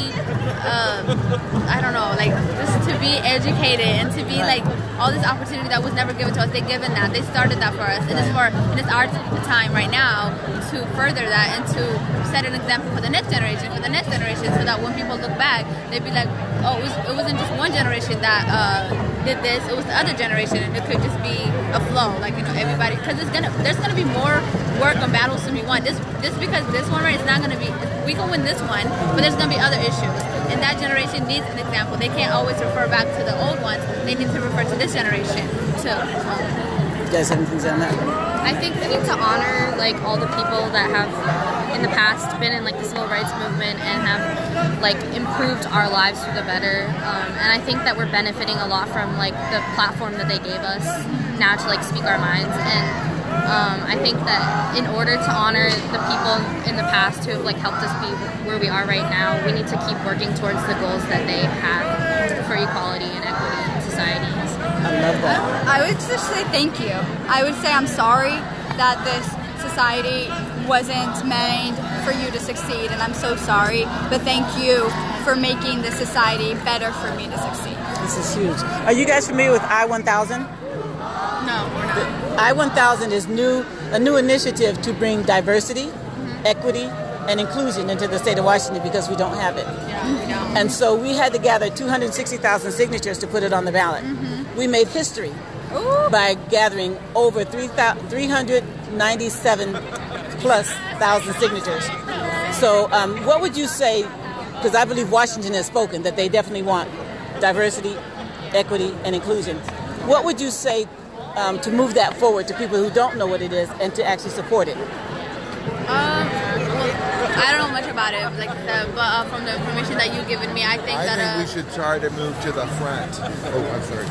I don't know, like just to be educated and to be like all this opportunity that was never given to us. They given that, they started that for us, and it's our time right now to further that and to set an example for the next generation, so that when people look back, they'd be like, oh, it wasn't just one generation that did this, it was the other generation, and it could just be a flow, like, you know, everybody, because there's gonna be more work on battles to be won. Just because this one, right, it's not gonna be, we can win this one, but there's gonna be other issues, and that generation needs an example. They can't always refer back to the old ones. They need to refer to this generation too. You guys have anything to say on that? I think we need to honor like all the people that have in the past been in like the civil rights movement and have like improved our lives for the better. And I think that we're benefiting a lot from like the platform that they gave us now to like speak our minds. And I think that in order to honor the people in the past who have like helped us be where we are right now, we need to keep working towards the goals that they had for equality and equity in society. I love that. I would just say thank you. I would say I'm sorry that this society wasn't made for you to succeed, and I'm so sorry, but thank you for making this society better for me to succeed. This is huge. Are you guys familiar with I-1000? No, we're not. I-1000 is a new initiative to bring diversity, equity, and inclusion into the state of Washington, because we don't have it. And so we had to gather 260,000 signatures to put it on the ballot. We made history by gathering over 397 plus thousand signatures. So what would you say, because I believe Washington has spoken that they definitely want diversity, equity, and inclusion. What would you say to move that forward to people who don't know what it is and to actually support it? I don't know much about it, like, but from the information that you've given me, I think we should try to move to the front. Oh, I'm sorry.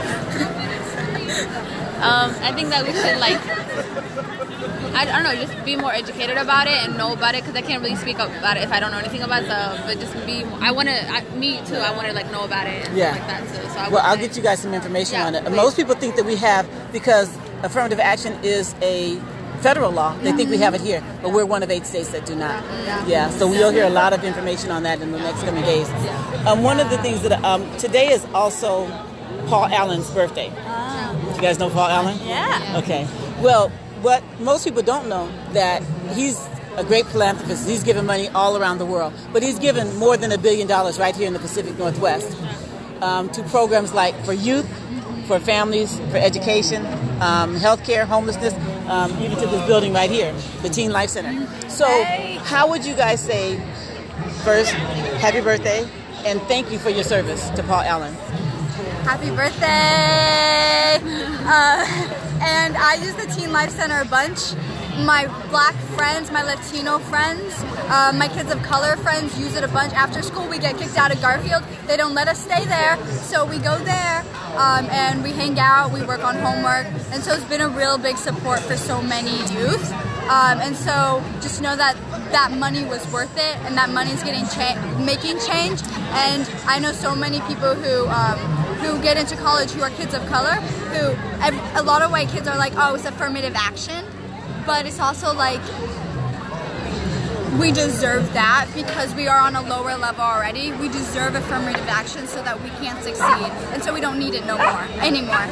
I think that we should, like, I don't know, just be more educated about it and know about it, because I can't really speak about it if I don't know anything about it. But just me too. I want to like know about it and stuff like that too. So I'll get you guys some information on it. Please. Most people think that we have, because affirmative action is a federal law, they think we have it here, but we're one of 8 states that do not. So we'll hear a lot of information on that in the next coming days. One of the things that today is also Paul Allen's birthday. You guys know Paul Allen? Yeah. Okay. Well, what most people don't know, that he's a great philanthropist. He's given money all around the world, but he's given more than $1 billion right here in the Pacific Northwest to programs like for youth, for families, for education, healthcare, homelessness, even to this building right here, the Teen Life Center. So how would you guys say, first, happy birthday, and thank you for your service to Paul Allen? Happy birthday! And I use the Teen Life Center a bunch. My black friends, my Latino friends, my kids of color friends use it a bunch. After school, we get kicked out of Garfield. They don't let us stay there, so we go there and we hang out, we work on homework, and so it's been a real big support for so many youth. And so just know that that money was worth it, and that money is making change. And I know so many people who get into college who are kids of color, who a lot of white kids are like, oh, it's affirmative action. But it's also like we deserve that because we are on a lower level already. We deserve affirmative action so that we can succeed, and so we don't need it anymore.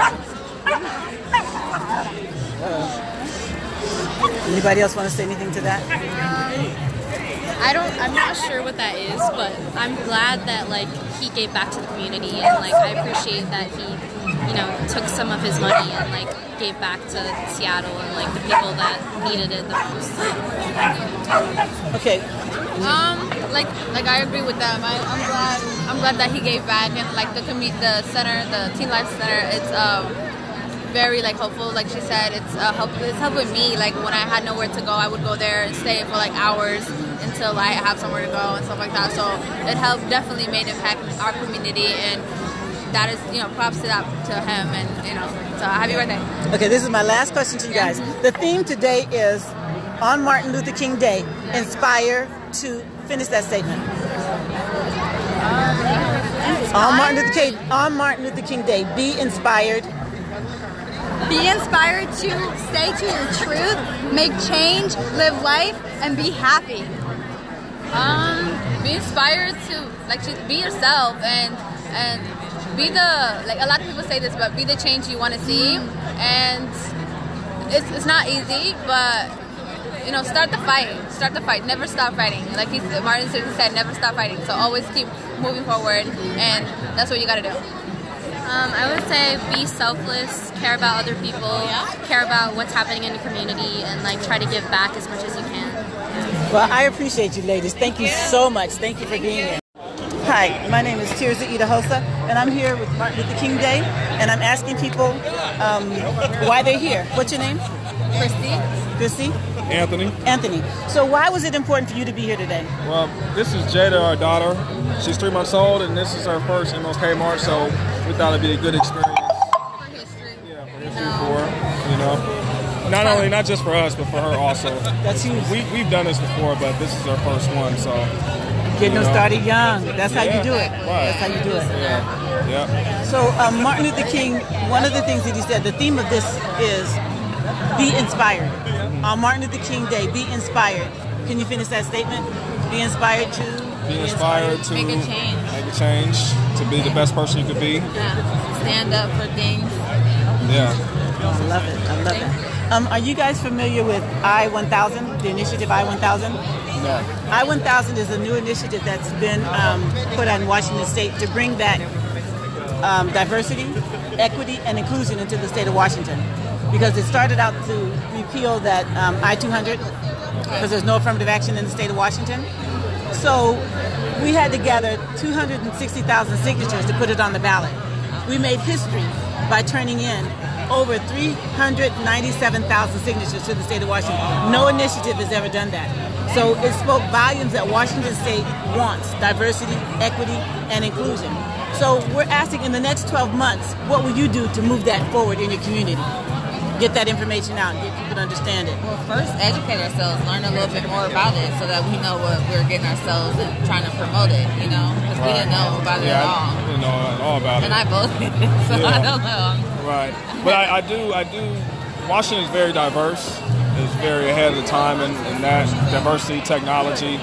Anybody else want to say anything to that? I'm not sure what that is, but I'm glad that like he gave back to the community, and like I appreciate that he, took some of his money and like gave back to Seattle and like the people that needed it the most. Okay. Like I agree with them. I'm glad that he gave back, and like the center, the Teen Life Center, it's very like helpful. Like she said, it's helping me. Like when I had nowhere to go, I would go there and stay for like hours until I have somewhere to go and stuff like that. So it definitely made impact in our community, and that is, props to him, and so happy birthday. Okay, this is my last question to you guys. The theme today is on Martin Luther King Day, inspire to finish that statement. On Martin Luther King Day, be inspired. Be inspired to stay to your truth, make change, live life, and be happy. Be inspired to be yourself and be a lot of people say this, but be the change you want to see. And it's not easy, but start the fight, never stop fighting. Like Martin Luther King said, never stop fighting. So always keep moving forward, and that's what you got to do. I would say be selfless, care about other people, care about what's happening in the community, and like try to give back as much as you can. Well, I appreciate you ladies. Thank you so much. Thank you for being here. Hi, my name is Tirza Idahosa, and I'm here with Martin Luther King Day, and I'm asking people why they're here. What's your name? Christy? Anthony. So why was it important for you to be here today? Well, this is Jada, our daughter. She's 3 months old, and this is her first MLK March, so we thought it'd be a good experience. For history. Yeah, for history for her, Not just for us, but for her also. That's huge. We've done this before, but this is our first one, so. Getting them started young. That's how you do it. Right. That's how you do it. Yeah. So Martin Luther King, one of the things that he said, the theme of this is be inspired. On Martin Luther King Day, be inspired. Can you finish that statement? Be inspired to? Be inspired to make a change. Make a change. To be the best person you could be. Yeah. Stand up for things. Yeah. I love it. Are you guys familiar with I-1000, the initiative I-1000? No. I-1000 is a new initiative that's been put on Washington State to bring back diversity, equity, and inclusion into the state of Washington. Because it started out to repeal that I-200, because there's no affirmative action in the state of Washington. So we had to gather 260,000 signatures to put it on the ballot. We made history by turning in over 397,000 signatures to the state of Washington. No initiative has ever done that. So it spoke volumes that Washington State wants diversity, equity, and inclusion. So we're asking in the next 12 months, what will you do to move that forward in your community? Get that information out, get people to understand it. Well, first, educate ourselves, learn a little bit more about it so that we know what we're getting ourselves and trying to promote it, because we didn't know about it at all. I didn't know at all about it. And I voted, so I don't know. Right. But I do, Washington is very diverse. It's very ahead of the time in that diversity, technology.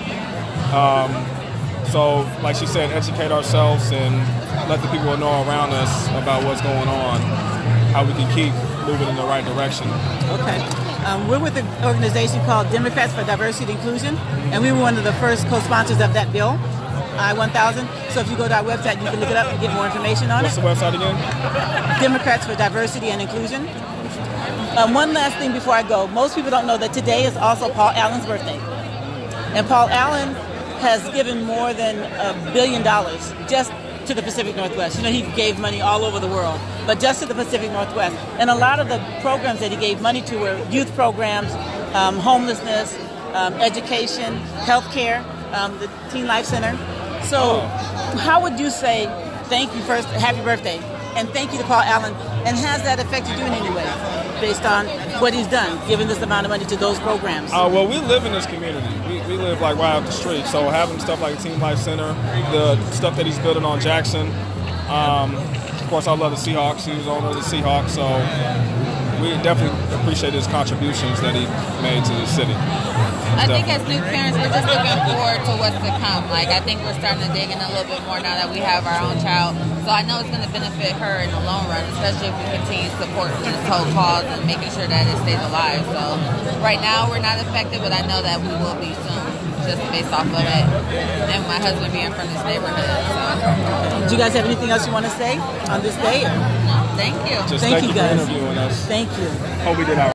So, like she said, educate ourselves and let the people know around us about what's going on, how we can keep moving in the right direction. Okay. We're with an organization called Democrats for Diversity and Inclusion, and we were one of the first co-sponsors of that bill, I-1000. So if you go to our website, you can look it up and get more information on What's it. What's the website again? Democrats for Diversity and Inclusion. One last thing before I go. Most people don't know that today is also Paul Allen's birthday. And Paul Allen has given more than $1 billion just to the Pacific Northwest. He gave money all over the world, but just to the Pacific Northwest. And a lot of the programs that he gave money to were youth programs, homelessness, education, healthcare, the Teen Life Center. So how would you say thank you first, happy birthday, and thank you to Paul Allen, and has that affected you in any way based on what he's done, giving this amount of money to those programs? Well, we live in this community. We live like right up the street, so having stuff like the Teen Life Center, the stuff that he's building on Jackson. Of course, I love the Seahawks. He was owner of the Seahawks, so we definitely appreciate his contributions that he made to the city. most I think definitely. as new parents, we're just looking forward to what's to come. Like, I think we're starting to dig in a little bit more now that we have our own child. So I know it's going to benefit her in the long run, especially if we continue to support this whole cause and making sure that it stays alive. So right now we're not affected, but I know that we will be soon, just based off of it. And my husband being from this neighborhood. So. Do you guys have anything else you want to say on this day? Or? No, thank you. Just thank you for guys. interviewing us. Thank you. Hope we did our.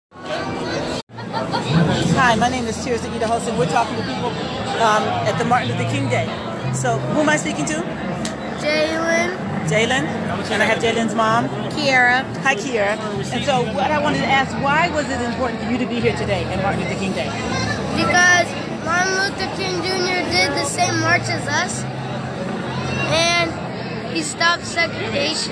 Hi, my name is Tirsa Ida Hudson. We're talking to people at the Martin Luther King Day. So, who am I speaking to? Jalen. Jalen. And I have Jalen's mom. Kiara. Hi, Kiara. And so, what I wanted to ask, why was it important for you to be here today at Martin Luther King Day? Because Martin Luther King Jr. did the same march as us, and he stopped segregation.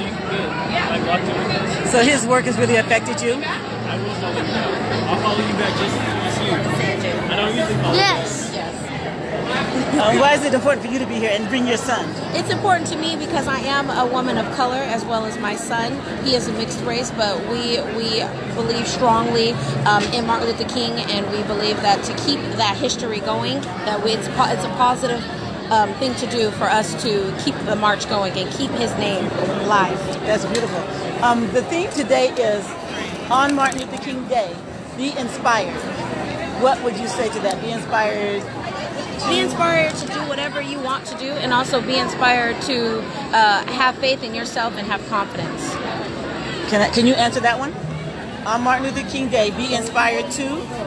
So his work has really affected you? I'll follow you back just to see you. I don't usually follow. Yes. Why is it important for you to be here and bring your son? It's important to me because I am a woman of color as well as my son. He is a mixed race, but we believe strongly in Martin Luther King, and we believe that to keep that history going, that it's a positive thing to do for us to keep the march going and keep his name alive. That's beautiful. The theme today is on Martin Luther King Day, be inspired. What would you say to that? Be inspired. Be inspired to do whatever you want to do, and also be inspired to have faith in yourself and have confidence. Can you answer that one? On Martin Luther King Day, be inspired to?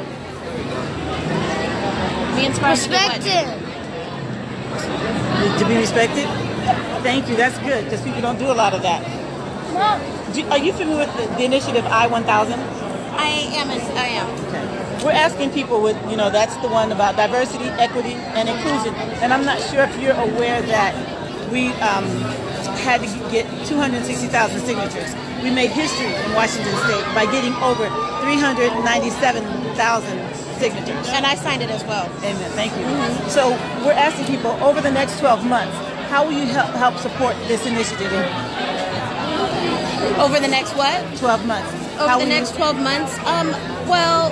Be inspired Respected. To be respected? Thank you, that's good, because people don't do a lot of that. Are you familiar with the initiative I-1000? I am. Okay. We're asking people with, that's the one about diversity, equity, and inclusion. And I'm not sure if you're aware that we had to get 260,000 signatures. We made history in Washington State by getting over 397,000 signatures. And I signed it as well. Amen. Thank you. Mm-hmm. So we're asking people over the next 12 months, how will you help support this initiative? Over the next what? 12 months. Over the next 12 months? Well,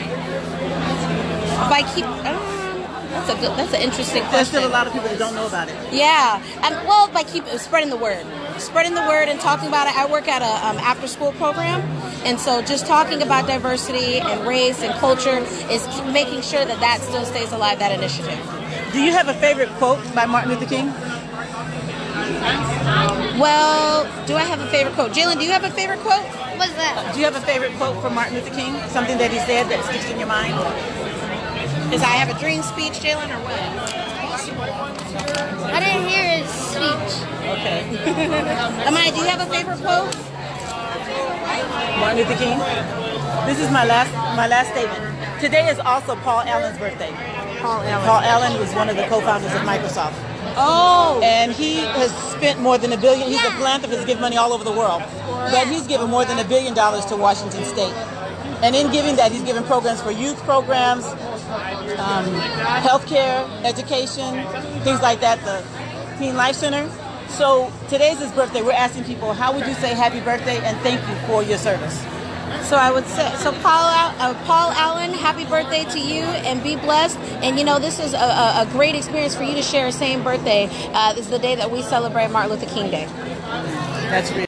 by that's an interesting question. There's still a lot of people that don't know about it. Yeah. Well, by spreading the word. Spreading the word and talking about it. I work at a after-school program, and so just talking about diversity and race and culture is making sure that still stays alive, that initiative. Do you have a favorite quote by Martin Luther King? Well, do I have a favorite quote? Jalen, do you have a favorite quote? What's that? Do you have a favorite quote from Martin Luther King? Something that he said that sticks in your mind? Is I have a dream speech, Jalen, or what? I didn't hear his speech. Okay. Amaya, do you have a favorite quote? Martin Luther King. This is my last statement. Today is also Paul Allen's birthday. Paul Allen was one of the co-founders of Microsoft. Oh. And he has spent more than $1 billion. He's a philanthropist, given money all over the world. But he's given more than $1 billion to Washington State. And in giving that, he's given programs for youth programs, healthcare, education, things like that, the Teen Life Center. So today's his birthday. We're asking people, how would you say happy birthday and thank you for your service? So I would say, Paul Allen, happy birthday to you, and be blessed. And this is a great experience for you to share the same birthday. This is the day that we celebrate Martin Luther King Day. That's real.